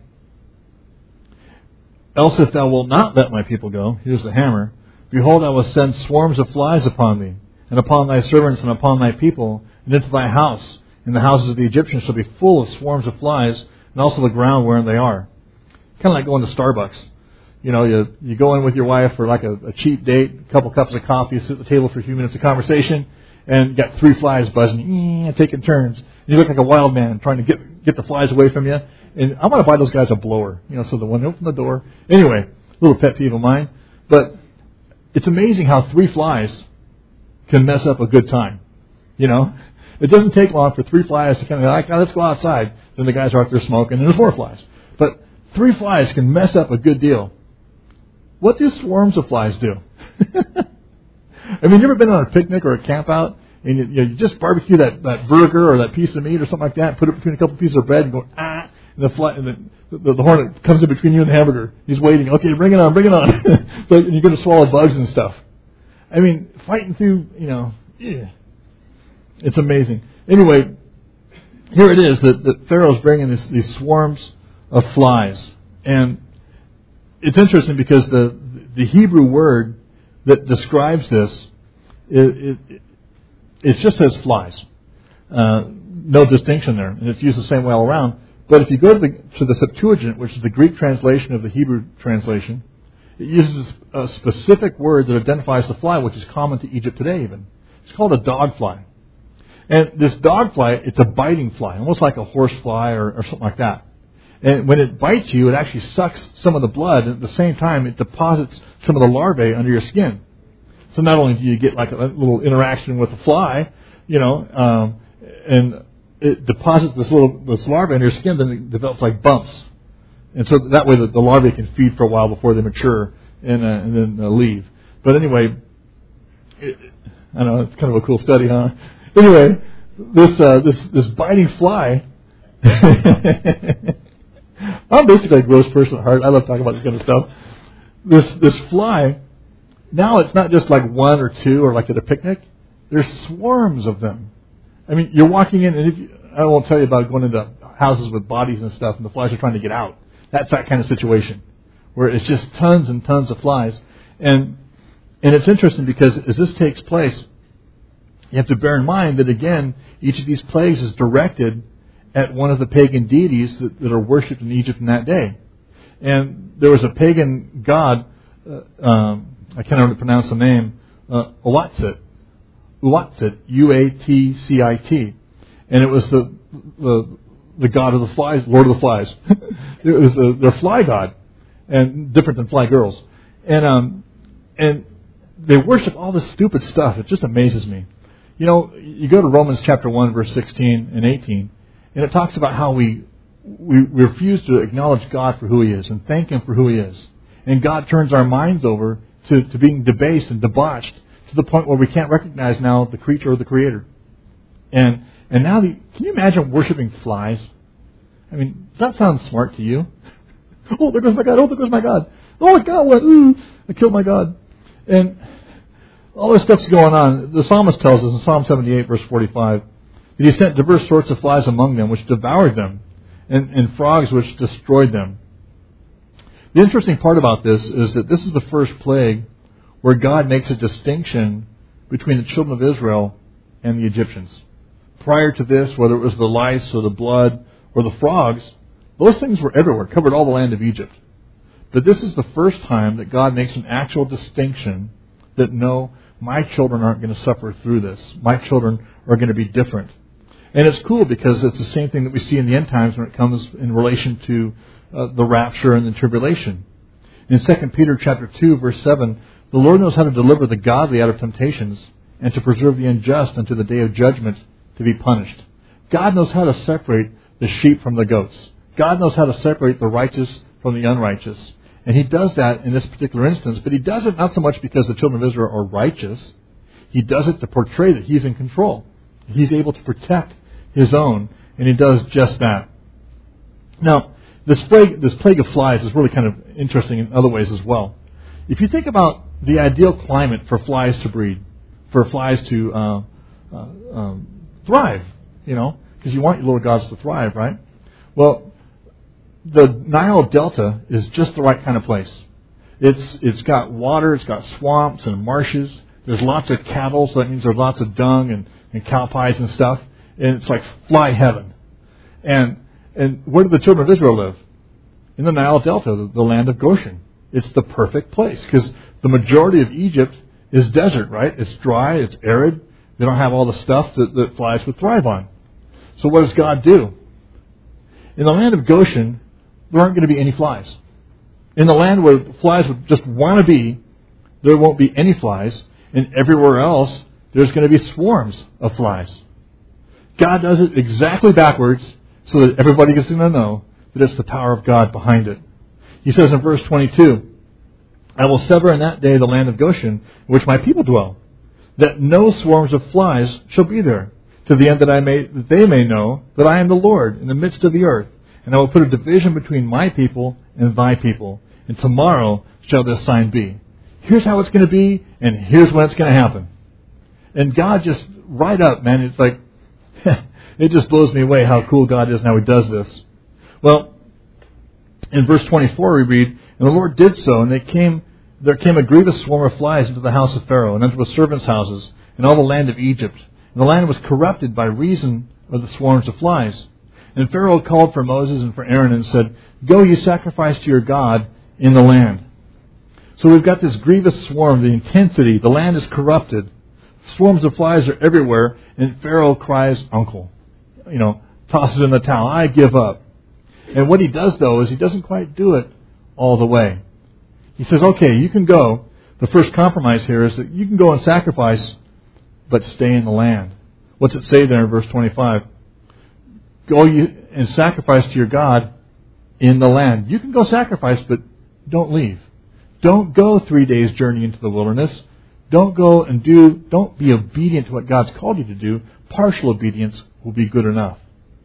Else if thou wilt not let my people go, here's the hammer, behold, I will send swarms of flies upon thee, and upon thy servants and upon thy people, and into thy house, and the houses of the Egyptians shall be full of swarms of flies, and also the ground wherein they are. Kind of like going to Starbucks. You go in with your wife for like a cheap date, a couple cups of coffee, sit at the table for a few minutes of conversation, and you got 3 flies buzzing, taking turns. And you look like a wild man trying to get the flies away from you. And I want to buy those guys a blower, so that when they open the door. Anyway, little pet peeve of mine. But it's amazing how 3 flies can mess up a good time. It doesn't take long for 3 flies to kind of like, let's go outside. Then the guys are out there smoking, and there's 4 flies. But 3 flies can mess up a good deal. What do swarms of flies do? I mean, you ever been on a picnic or a camp out, and you just barbecue that burger or that piece of meat or something like that, and put it between a couple pieces of bread and go, and the hornet comes in between you and the hamburger. He's waiting. Okay, bring it on. And you're going to swallow bugs and stuff. I mean, fighting through, it's amazing. Anyway, here it is that Pharaoh's bringing these swarms of flies. And it's interesting because the Hebrew word that describes this, it just says flies. No distinction there. And it's used the same way all around. But if you go to the Septuagint, which is the Greek translation of the Hebrew translation, it uses a specific word that identifies the fly, which is common to Egypt today even. It's called a dog fly. And this dog fly, it's a biting fly, almost like a horse fly or something like that. And when it bites you, it actually sucks some of the blood, and at the same time, it deposits some of the larvae under your skin. So not only do you get like a little interaction with the fly, and it deposits this larvae under your skin, then it develops like bumps. And so that way the larvae can feed for a while before they mature and then leave. But anyway, I know, it's kind of a cool study, huh? Anyway, this biting fly, I'm basically a gross person at heart. I love talking about this kind of stuff. This fly, now it's not just like 1 or 2 or like at a picnic. There's swarms of them. I mean, you're walking in, and I won't tell you about going into houses with bodies and stuff, and the flies are trying to get out. That's that kind of situation, where it's just tons and tons of flies. And it's interesting because as this takes place, you have to bear in mind that, again, each of these plagues is directed at one of the pagan deities that are worshipped in Egypt in that day. And there was a pagan god, I can't even pronounce the name, Uatzit, Uatcit. And it was the god of the flies, Lord of the Flies. It was their fly god, and different than fly girls. And they worship all this stupid stuff. It just amazes me. You go to Romans chapter 1, verse 16 and 18, and it talks about how we refuse to acknowledge God for who He is and thank Him for who He is. And God turns our minds over to being debased and debauched to the point where we can't recognize now the creature or the Creator. And now, can you imagine worshiping flies? I mean, does that sound smart to you? Oh, there goes my God. Oh, there goes my God. Oh, my God went. Ooh, I killed my God. And all this stuff's going on. The psalmist tells us in Psalm 78, verse 45, that He sent diverse sorts of flies among them, which devoured them, and frogs which destroyed them. The interesting part about this is that this is the first plague where God makes a distinction between the children of Israel and the Egyptians. Prior to this, whether it was the lice or the blood or the frogs, those things were everywhere, covered all the land of Egypt. But this is the first time that God makes an actual distinction that, no, my children aren't going to suffer through this. My children are going to be different. And it's cool because it's the same thing that we see in the end times when it comes in relation to the rapture and the tribulation. In 2 Peter chapter 2, verse 7, the Lord knows how to deliver the godly out of temptations and to preserve the unjust unto the day of judgment to be punished. God knows how to separate the sheep from the goats. God knows how to separate the righteous from the unrighteous. And He does that in this particular instance, but He does it not so much because the children of Israel are righteous. He does it to portray that He's in control. He's able to protect His own, and He does just that. Now, this plague of flies is really kind of interesting in other ways as well. If you think about the ideal climate for flies to breed, for flies to thrive, because you want your little gods to thrive, right? Well, the Nile Delta is just the right kind of place. It's got water, it's got swamps and marshes. There's lots of cattle, so that means there's lots of dung and cow pies and stuff. and it's like fly heaven. And where do the children of Israel live? In the Nile Delta, the land of Goshen. It's the perfect place because the majority of Egypt is desert, right? It's dry, it's arid. They don't have all the stuff that flies would thrive on. So what does God do? In the land of Goshen, there aren't going to be any flies. In the land where flies would just want to be, there won't be any flies. And everywhere else, there's going to be swarms of flies. God does it exactly backwards so that everybody gets to know that it's the power of God behind it. He says in verse 22, I will sever in that day the land of Goshen, in which my people dwell, that no swarms of flies shall be there, to the end that they may know that I am the Lord in the midst of the earth. And I will put a division between my people and thy people. And tomorrow shall this sign be. Here's how it's going to be, and here's when it's going to happen. And God just, right up, man, it's like, it just blows me away how cool God is and how He does this. Well, in verse 24 we read, and the Lord did so, and there came a grievous swarm of flies into the house of Pharaoh, and unto his servants' houses, and all the land of Egypt. And the land was corrupted by reason of the swarms of flies. And Pharaoh called for Moses and for Aaron and said, Go ye sacrifice to your God in the land. So we've got this grievous swarm, the intensity, the land is corrupted. Swarms of flies are everywhere, and Pharaoh cries, uncle. Tosses in the towel, I give up. And what he does, though, is he doesn't quite do it all the way. He says, okay, you can go. The first compromise here is that you can go and sacrifice, but stay in the land. What's it say there in verse 25? Go and sacrifice to your God in the land. You can go sacrifice, but don't leave. Don't go 3 days journey into the wilderness. Don't go and don't be obedient to what God's called you to do. Partial obedience will be good enough.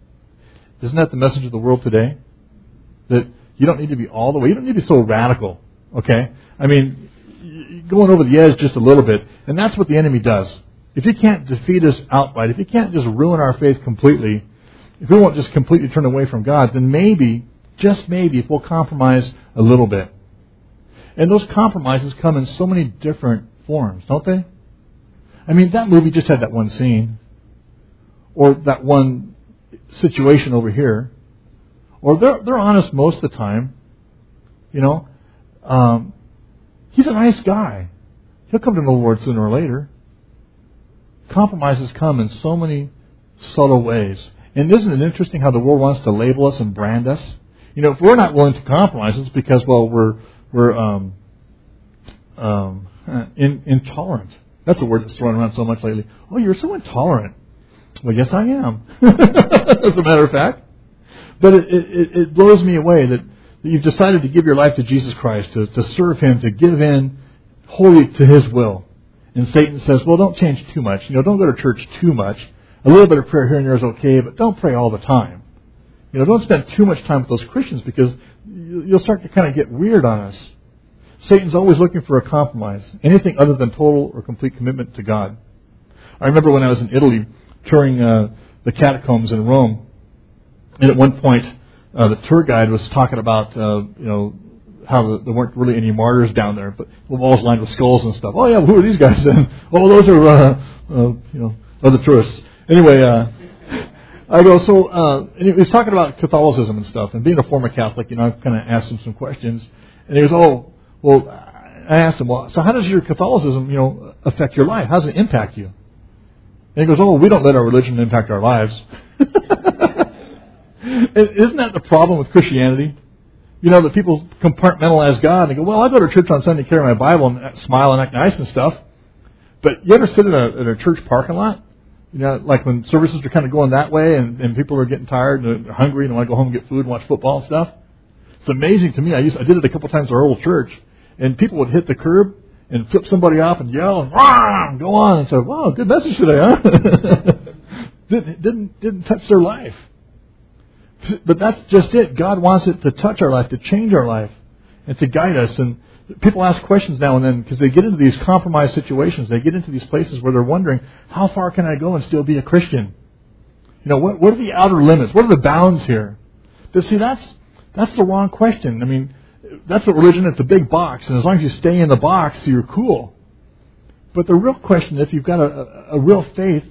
Isn't that the message of the world today? That you don't need to be all the way. You don't need to be so radical. Okay? I mean, going over the edge just a little bit. And that's what the enemy does. If he can't defeat us outright, if he can't just ruin our faith completely, if we won't just completely turn away from God, then maybe, just maybe, if we'll compromise a little bit. And those compromises come in so many different forms, don't they? I mean, that movie just had that one scene. Or that one situation over here. Or they're honest most of the time. He's a nice guy. He'll come to know the Lord sooner or later. Compromises come in so many subtle ways. And isn't it interesting how the world wants to label us and brand us? If we're not willing to compromise, it's because, we're intolerant. That's a word that's thrown around so much lately. Oh, you're so intolerant. Well, yes, I am. As a matter of fact. But it blows me away that you've decided to give your life to Jesus Christ, to serve Him, to give in wholly to His will. And Satan says, well, don't change too much. Don't go to church too much. A little bit of prayer here and there is okay, but don't pray all the time. Don't spend too much time with those Christians because you'll start to kind of get weird on us. Satan's always looking for a compromise. Anything other than total or complete commitment to God. I remember when I was in Italy touring the catacombs in Rome, and at one point the tour guide was talking about how there weren't really any martyrs down there, but the walls lined with skulls and stuff. Oh yeah, well, who are these guys then? Oh, those are other tourists. Anyway, I go, and he was talking about Catholicism and stuff, and being a former Catholic, I kind of asked him some questions, and he goes, oh, well, I asked him, well, so how does your Catholicism, affect your life? How does it impact you? And he goes, oh, we don't let our religion impact our lives. Isn't that the problem with Christianity? That people compartmentalize God and they go, well, I go to church on Sunday, carry my Bible and smile and act nice and stuff. But you ever sit in a church parking lot? Like when services are kind of going that way and people are getting tired and they're hungry and want to go home and get food and watch football and stuff. It's amazing to me. I did it a couple times at our old church, and people would hit the curb and flip somebody off and yell and go on and say, wow, good message today, huh? didn't touch their life. But that's just it. God wants it to touch our life, to change our life, and to guide us. And people ask questions now and then because they get into these compromised situations. They get into these places where they're wondering, how far can I go and still be a Christian? What are the outer limits? What are the bounds here? But see, that's the wrong question. I mean, that's what religion is. It's a big box, and as long as you stay in the box, you're cool. But the real question, if you've got a real faith,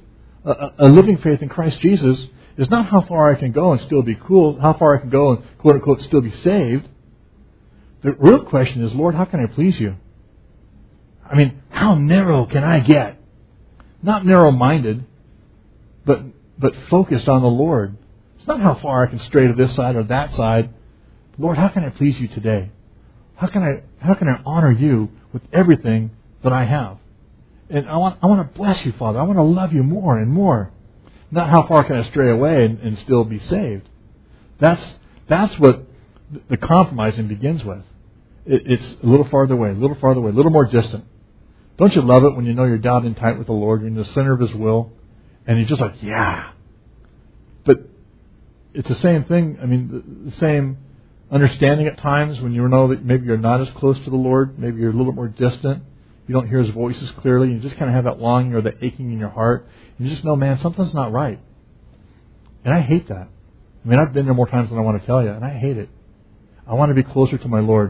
A living faith in Christ Jesus is not how far I can go and still be cool, how far I can go and quote unquote still be saved. The real question is, Lord, how can I please you? I mean, how narrow can I get? Not narrow-minded, but focused on the Lord. It's not how far I can stray to this side or that side. Lord, how can I please you today? How can I honor you with everything that I have? And I want to bless you, Father. I want to love you more and more. Not how far can I stray away and still be saved. That's what the compromising begins with. It's a little farther away, a little more distant. Don't you love it when you know you're down in tight with the Lord, you're in the center of His will, and you're just like, yeah. But it's the same thing. I mean, the same understanding at times when you know that maybe you're not as close to the Lord, maybe you're a little bit more distant, you don't hear His voice as clearly, you just kind of have that longing or that aching in your heart. You just know, man, something's not right. And I hate that. I mean, I've been there more times than I want to tell you, and I hate it. I want to be closer to my Lord.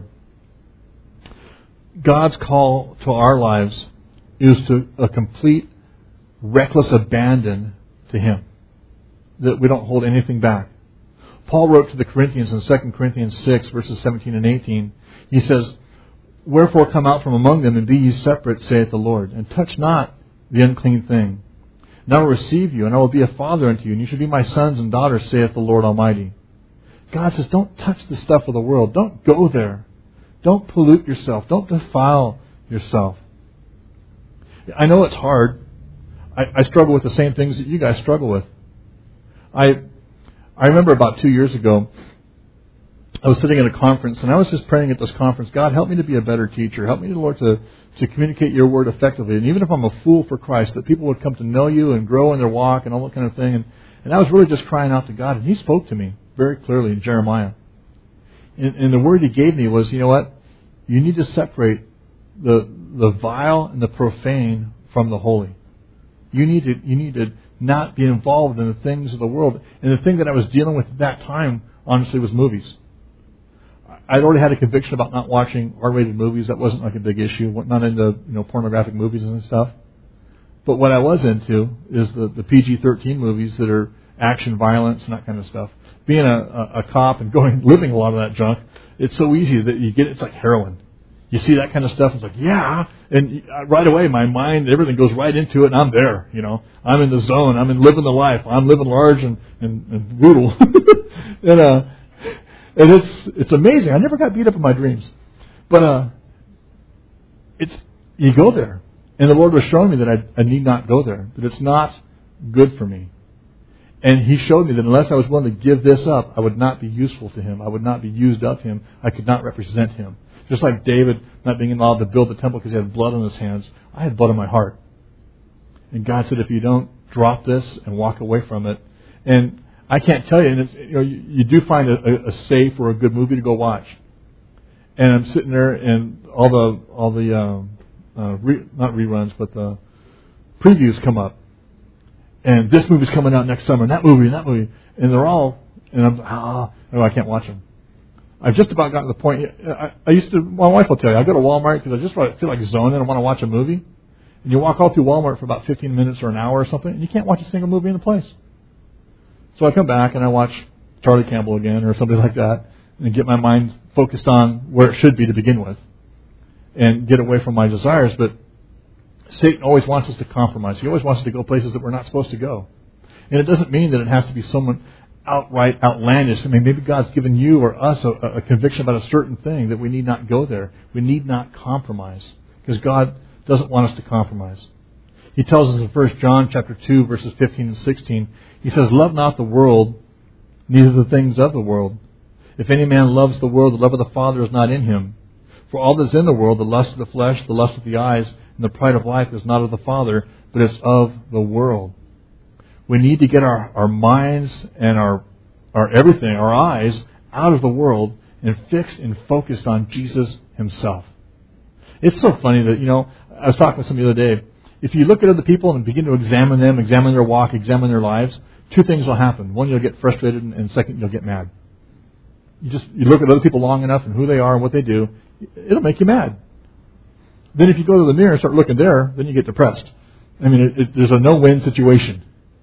God's call to our lives is to a complete, reckless abandon to Him. That we don't hold anything back. Paul wrote to the Corinthians in 2 Corinthians 6, verses 17 and 18. He says, "Wherefore come out from among them, and be ye separate, saith the Lord, and touch not the unclean thing. And I will receive you, and I will be a father unto you, and you shall be my sons and daughters, saith the Lord Almighty." God says, don't touch the stuff of the world. Don't go there. Don't pollute yourself. Don't defile yourself. I know it's hard. I struggle with the same things that you guys struggle with. I remember about 2 years ago, I was sitting at a conference, and I was just praying at this conference, God, help me to be a better teacher. Help me, Lord, to communicate your word effectively. And even if I'm a fool for Christ, that people would come to know you and grow in their walk and all that kind of thing. And I was really just crying out to God, and He spoke to me very clearly in Jeremiah. And the word He gave me was, you know what? You need to separate the vile and the profane from the holy. You need to not be involved in the things of the world. And the thing that I was dealing with at that time, honestly, was movies. I'd already had a conviction about not watching R-rated movies. That wasn't like a big issue. Not into pornographic movies and stuff. But what I was into is the PG-13 movies that are action, violence, and that kind of stuff. Being a cop and living a lot of that junk, it's so easy that you get it's like heroin. You see that kind of stuff, it's like, yeah, and right away my mind, everything goes right into it, and I'm there, I'm in the zone, I'm living the life, I'm living large and brutal. and it's amazing. I never got beat up in my dreams. But you go there. And the Lord was showing me that I need not go there, that it's not good for me. And He showed me that unless I was willing to give this up, I would not be useful to Him. I would not be used of Him. I could not represent Him. Just like David not being allowed to build the temple because he had blood on his hands, I had blood on my heart. And God said, if you don't drop this and walk away from it, and I can't tell you, and it's, you do find a safe or a good movie to go watch. And I'm sitting there, and all the not reruns, but the previews come up. And this movie's coming out next summer, and that movie, and they're all, and I'm, I can't watch them. I've just about gotten to the point. I used to. My wife will tell you. I go to Walmart because I just feel like zoning. I want to watch a movie, and you walk all through Walmart for about 15 minutes or an hour or something, and you can't watch a single movie in the place. So I come back and I watch Charlie Campbell again or something like that, and get my mind focused on where it should be to begin with, and get away from my desires. But Satan always wants us to compromise. He always wants us to go places that we're not supposed to go. And it doesn't mean that it has to be someone outright outlandish. I mean, maybe God's given you or us a conviction about a certain thing that we need not go there. We need not compromise, because God doesn't want us to compromise. He tells us in 1 John chapter 2, verses 15 and 16, He says, "Love not the world, neither the things of the world. If any man loves the world, the love of the Father is not in him. For all that is in the world, the lust of the flesh, the lust of the eyes, and the pride of life is not of the Father, but is of the world." We need to get our minds and our everything, our eyes, out of the world and fixed and focused on Jesus Himself. It's so funny that, I was talking with somebody the other day. If you look at other people and begin to examine them, examine their walk, examine their lives, two things will happen. One, you'll get frustrated, and second, you'll get mad. You look at other people long enough and who they are and what they do, it'll make you mad. Then if you go to the mirror and start looking there, then you get depressed. I mean, there's a no-win situation.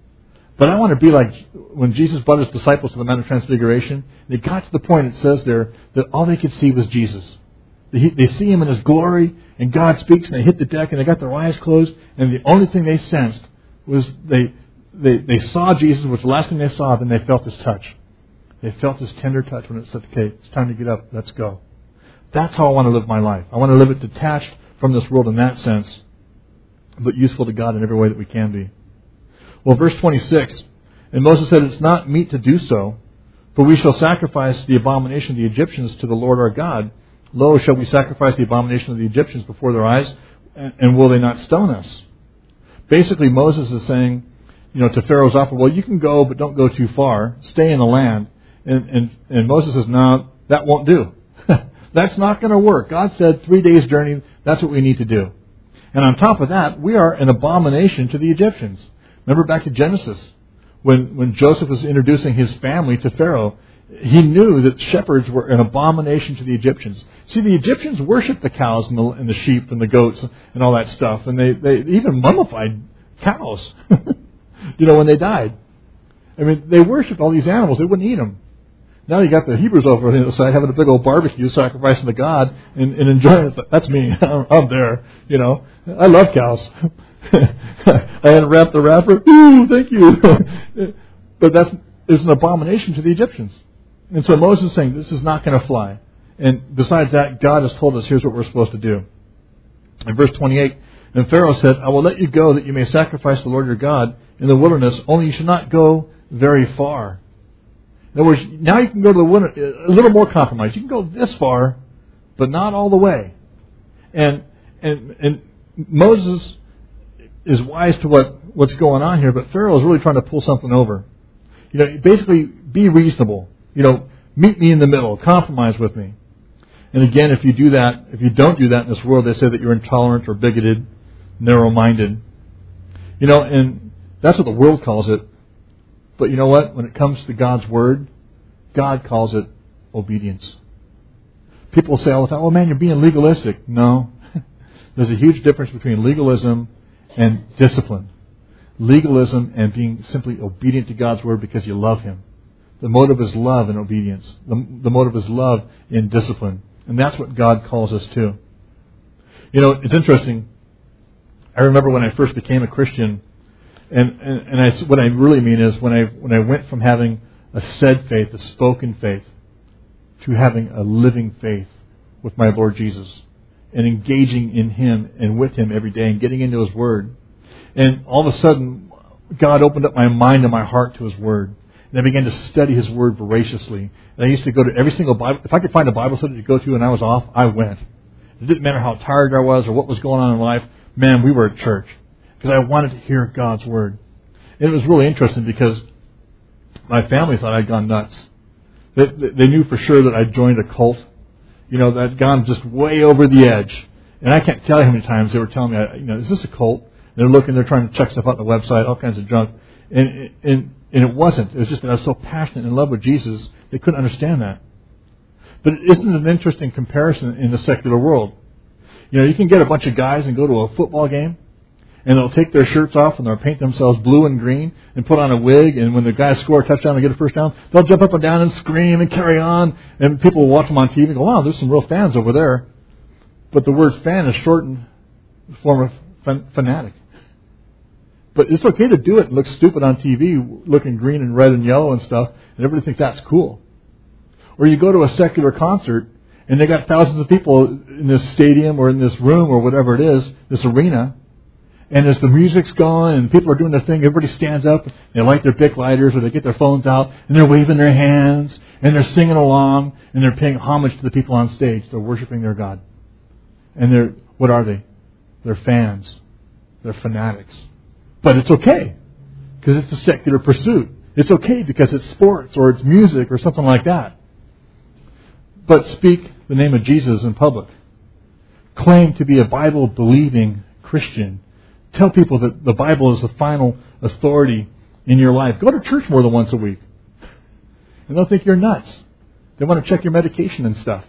But I want to be like when Jesus brought his disciples to the Mount of Transfiguration. They got to the point, it says there, that all they could see was Jesus. They see him in his glory, and God speaks, and they hit the deck, and they got their eyes closed, and the only thing they sensed was they saw Jesus, which the last thing they saw, then they felt his touch. They felt his tender touch when it said, okay, it's time to get up, let's go. That's how I want to live my life. I want to live it detached from this world in that sense, but useful to God in every way that we can be. Well, verse 26, and Moses said, it's not meet to do so, for we shall sacrifice the abomination of the Egyptians to the Lord our God. Lo, shall we sacrifice the abomination of the Egyptians before their eyes, and will they not stone us? Basically, Moses is saying, to Pharaoh's offer, well, you can go, but don't go too far. Stay in the land. And Moses says, no, that won't do. That's not going to work. God said 3 days journey, that's what we need to do. And on top of that, we are an abomination to the Egyptians. Remember back to Genesis, when Joseph was introducing his family to Pharaoh, he knew that shepherds were an abomination to the Egyptians. See, the Egyptians worshipped the cows and the sheep and the goats and all that stuff. And they even mummified cows, when they died. I mean, they worshipped all these animals. They wouldn't eat them. Now you got the Hebrews over on the other side having a big old barbecue, sacrificing to God and enjoying it. That's me. I'm there. I love cows. I unwrapped the wrapper. Ooh, thank you. But it's an abomination to the Egyptians. And so Moses is saying, this is not going to fly. And besides that, God has told us, here's what we're supposed to do. In verse 28, and Pharaoh said, I will let you go that you may sacrifice the Lord your God in the wilderness, only you should not go very far. In other words, now you can go to the wilderness, a little more compromise. You can go this far, but not all the way. And Moses is wise to what's going on here, but Pharaoh is really trying to pull something over. Basically, be reasonable. Meet me in the middle. Compromise with me. And again, if you don't do that in this world, they say that you're intolerant or bigoted, narrow-minded. And that's what the world calls it. But you know what? When it comes to God's Word, God calls it obedience. People say all the time, oh man, you're being legalistic. No. There's a huge difference between legalism and discipline. Legalism and being simply obedient to God's Word because you love Him. The motive is love and obedience. The motive is love and discipline. And that's what God calls us to. It's interesting. I remember when I first became a Christian, and what I really mean is when I went from having a said faith, a spoken faith, to having a living faith with my Lord Jesus, and engaging in Him and with Him every day and getting into His Word. And all of a sudden, God opened up my mind and my heart to His Word. And I began to study His Word voraciously. And I used to go to every single Bible. If I could find a Bible study to go to and I was off, I went. It didn't matter how tired I was or what was going on in life. Man, we were at church. Because I wanted to hear God's Word. And it was really interesting because my family thought I'd gone nuts. They knew for sure that I'd joined a cult. That I'd gone just way over the edge. And I can't tell you how many times they were telling me, is this a cult? They're trying to check stuff out on the website, all kinds of junk. And it wasn't. It was just that I was so passionate and in love with Jesus, they couldn't understand that. But isn't it an interesting comparison in the secular world? You can get a bunch of guys and go to a football game, and they'll take their shirts off and they'll paint themselves blue and green and put on a wig, and when the guys score a touchdown and get a first down, they'll jump up and down and scream and carry on, and people will watch them on TV and go, wow, there's some real fans over there. But the word fan is shortened form of fanatic. But it's okay to do it and look stupid on TV, looking green and red and yellow and stuff, and everybody thinks that's cool. Or you go to a secular concert, and they got thousands of people in this stadium or in this room or whatever it is, this arena, and as the music's going and people are doing their thing, everybody stands up, and they light their Bic lighters or they get their phones out, and they're waving their hands, and they're singing along, and they're paying homage to the people on stage. They're worshiping their God. And what are they? They're fans. They're fanatics. But it's okay, because it's a secular pursuit. It's okay because it's sports or it's music or something like that. But speak the name of Jesus in public. Claim to be a Bible-believing Christian. Tell people that the Bible is the final authority in your life. Go to church more than once a week. And they'll think you're nuts. They want to check your medication and stuff.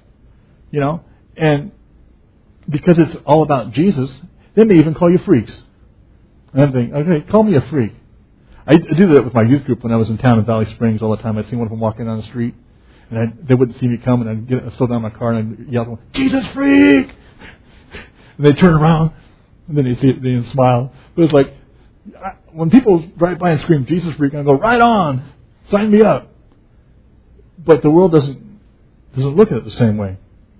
And because it's all about Jesus, they may even call you freaks. And I'm thinking, okay, call me a freak. I do that with my youth group when I was in town in Valley Springs all the time. I'd see one of them walking down the street, and they wouldn't see me coming. I'd slow down my car and I'd yell, "Jesus freak!" And they'd turn around, and then they'd smile. But it's like, when people drive by and scream, "Jesus freak," I go, "Right on! Sign me up." But the world doesn't look at it the same way.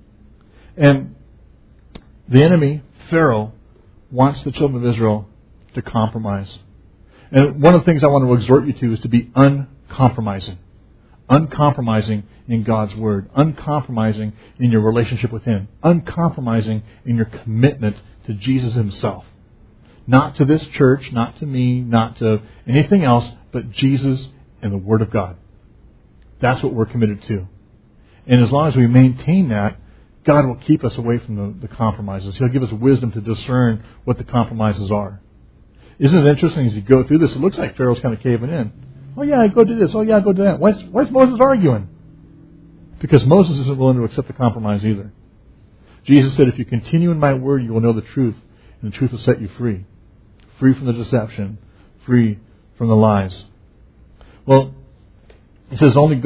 And the enemy, Pharaoh, wants the children of Israel to compromise. And one of the things I want to exhort you to is to be uncompromising. Uncompromising in God's Word. Uncompromising in your relationship with Him. Uncompromising in your commitment to Jesus Himself. Not to this church, not to me, not to anything else, but Jesus and the Word of God. That's what we're committed to. And as long as we maintain that, God will keep us away from the compromises. He'll give us wisdom to discern what the compromises are. Isn't it interesting as you go through this, it looks like Pharaoh's kind of caving in. Oh yeah, go do this. Oh yeah, go do that. Why's Moses arguing? Because Moses isn't willing to accept the compromise either. Jesus said, if you continue in my word, you will know the truth, and the truth will set you free. Free from the deception, free from the lies. Well, he says, only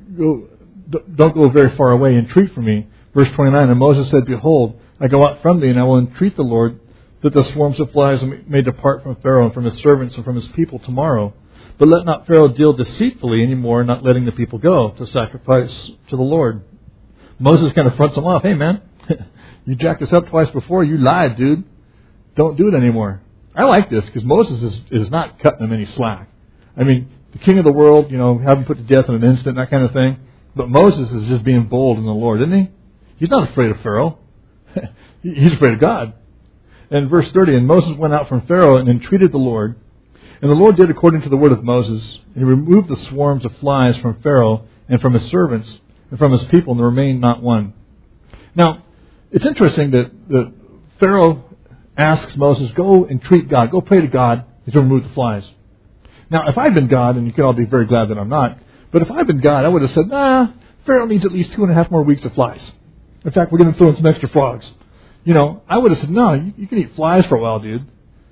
don't go very far away, entreat for me. Verse 29, and Moses said, behold, I go out from thee, and I will entreat the Lord, that the swarms of flies may depart from Pharaoh and from his servants and from his people tomorrow. But let not Pharaoh deal deceitfully anymore, not letting the people go to sacrifice to the Lord. Moses kind of fronts him off. Hey, man, you jacked us up twice before. You lied, dude. Don't do it anymore. I like this because Moses is not cutting him any slack. I mean, the king of the world, have him put to death in an instant, that kind of thing. But Moses is just being bold in the Lord, isn't he? He's not afraid of Pharaoh. He's afraid of God. And verse 30, and Moses went out from Pharaoh and entreated the Lord. And the Lord did according to the word of Moses. And he removed the swarms of flies from Pharaoh and from his servants and from his people, and there remained not one. Now, it's interesting that Pharaoh asks Moses, go entreat God. Go pray to God to remove the flies. Now, if I'd been God, and you can all be very glad that I'm not, but if I'd been God, I would have said, Pharaoh needs at least 2.5 more weeks of flies. In fact, we're going to throw in some extra frogs. I would have said, no, you can eat flies for a while, dude.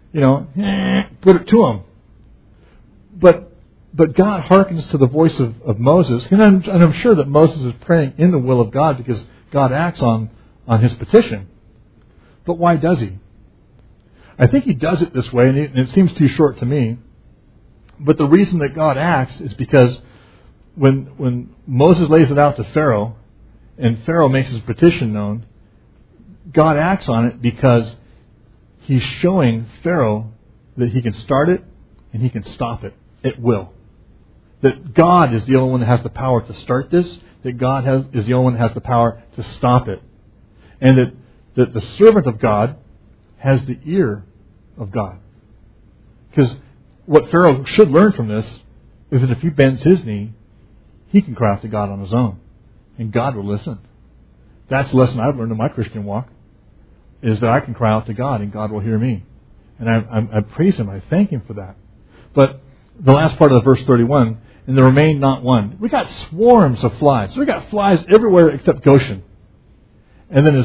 Put it to him. But God hearkens to the voice of Moses, and I'm sure that Moses is praying in the will of God because God acts on his petition. But why does he? I think he does it this way, and it seems too short to me. But the reason that God acts is because when Moses lays it out to Pharaoh, and Pharaoh makes his petition known, God acts on it because he's showing Pharaoh that he can start it and he can stop it at will. That God is the only one that has the power to start this, that God is the only one that has the power to stop it. And that the servant of God has the ear of God. Because what Pharaoh should learn from this is that if he bends his knee, he can cry out to God on his own. And God will listen. That's the lesson I've learned in my Christian walk, is that I can cry out to God and God will hear me. And I praise Him. I thank Him for that. But the last part of verse 31, and there remained not one. We got swarms of flies. So we got flies everywhere except Goshen. And then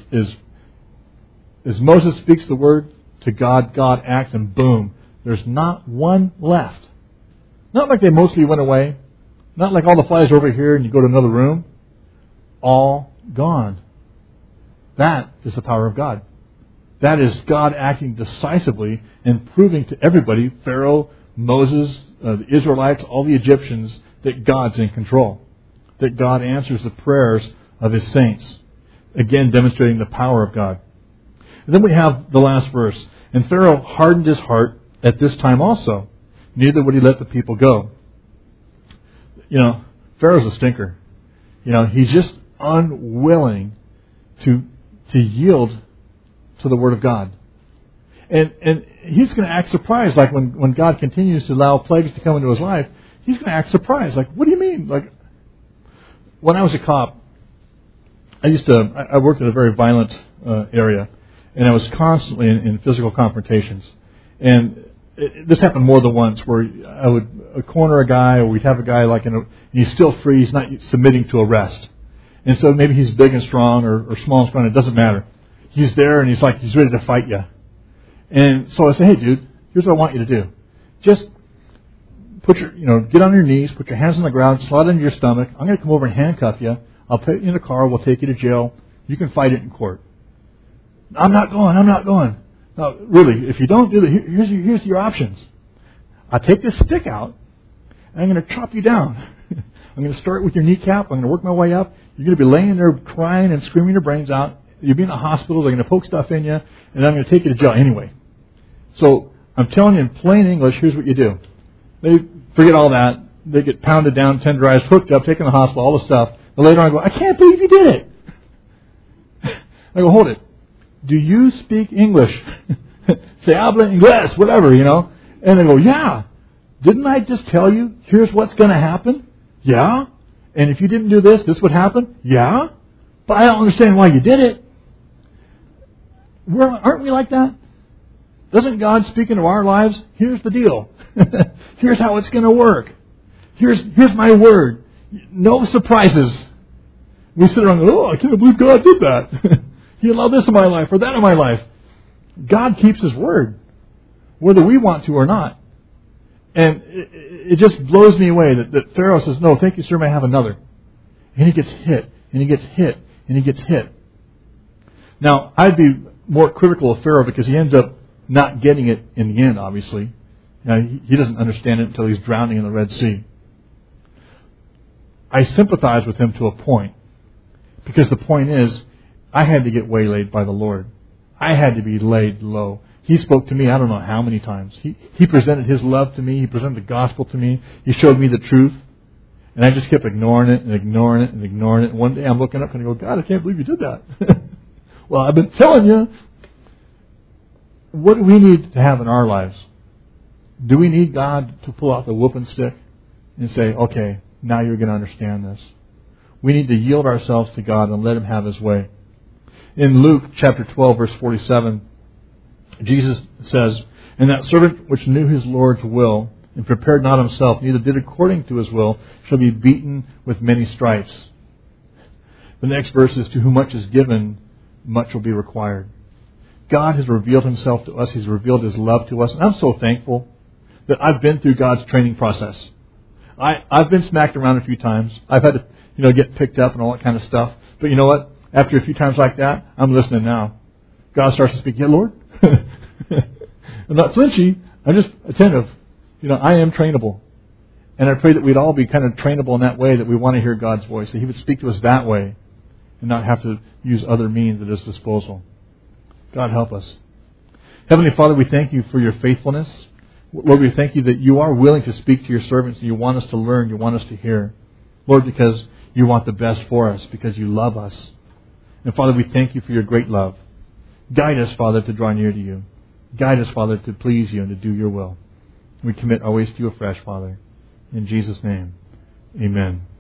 as Moses speaks the word to God, God acts and boom, there's not one left. Not like they mostly went away. Not like all the flies are over here and you go to another room. All gone. That is the power of God. That is God acting decisively and proving to everybody, Pharaoh, Moses, the Israelites, all the Egyptians, that God's in control. That God answers the prayers of His saints. Again, demonstrating the power of God. And then we have the last verse. And Pharaoh hardened his heart at this time also. Neither would he let the people go. Pharaoh's a stinker. He's just unwilling to yield to the Word of God. And he's going to act surprised, like when God continues to allow plagues to come into his life, he's going to act surprised. Like, what do you mean? Like, when I was a cop, I worked in a very violent area, and I was constantly in physical confrontations. And this happened more than once, where I would corner a guy, or we'd have a guy and he's still free, he's not submitting to arrest. And so maybe he's big and strong or small and strong, it doesn't matter. He's there and he's ready to fight you. And so I say, hey dude, here's what I want you to do. Just get on your knees, put your hands on the ground, slide into your stomach. I'm going to come over and handcuff you. I'll put you in a car. We'll take you to jail. You can fight it in court. I'm not going. No, really, if you don't do that, here's your options. I'll take this stick out, and I'm going to chop you down. I'm going to start with your kneecap. I'm going to work my way up. You're going to be laying there crying and screaming your brains out. You'll be in the hospital. They're going to poke stuff in you, and I'm going to take you to jail anyway. So I'm telling you in plain English, here's what you do. They forget all that. They get pounded down, tenderized, hooked up, taken to the hospital, all the stuff. And later on I go, I can't believe you did it. I go, hold it. Do you speak English? Se habla inglés, whatever, And they go, yeah. Didn't I just tell you, here's what's going to happen? Yeah. And if you didn't do this, this would happen? Yeah. But I don't understand why you did it. Aren't we like that? Doesn't God speak into our lives? Here's the deal. Here's how it's going to work. Here's my word. No surprises. We sit around and go, I can't believe God did that. He allowed this in my life or that in my life. God keeps His word, whether we want to or not. And it just blows me away that Pharaoh says, no, thank you, sir, may I have another. And he gets hit, and he gets hit, and he gets hit. Now, I'd be more critical of Pharaoh because he ends up not getting it in the end, obviously. He doesn't understand it until he's drowning in the Red Sea. I sympathize with him to a point. Because the point is, I had to get waylaid by the Lord. I had to be laid low. He spoke to me I don't know how many times. He presented His love to me. He presented the gospel to me. He showed me the truth. And I just kept ignoring it and ignoring it and ignoring it. And one day I'm looking up and I go, God, I can't believe you did that. Well, I've been telling you. What do we need to have in our lives? Do we need God to pull out the whooping stick and say, okay, now you're going to understand this? We need to yield ourselves to God and let Him have His way. In Luke chapter 12, verse 47, Jesus says, and that servant which knew his Lord's will and prepared not himself, neither did according to his will, shall be beaten with many stripes. The next verse is, to whom much is given, much will be required. God has revealed Himself to us. He's revealed His love to us. And I'm so thankful that I've been through God's training process. I've been smacked around a few times. I've had to, get picked up and all that kind of stuff. But you know what? After a few times like that, I'm listening now. God starts to speak, yeah, Lord. I'm not flinchy. I'm just attentive. I am trainable. And I pray that we'd all be kind of trainable in that way, that we want to hear God's voice, that He would speak to us that way and not have to use other means at His disposal. God help us. Heavenly Father, we thank You for Your faithfulness. Lord, we thank You that You are willing to speak to Your servants and You want us to learn, You want us to hear. Lord, because You want the best for us, because You love us. And Father, we thank You for Your great love. Guide us, Father, to draw near to You. Guide us, Father, to please You and to do Your will. We commit our ways to You afresh, Father. In Jesus' name, amen.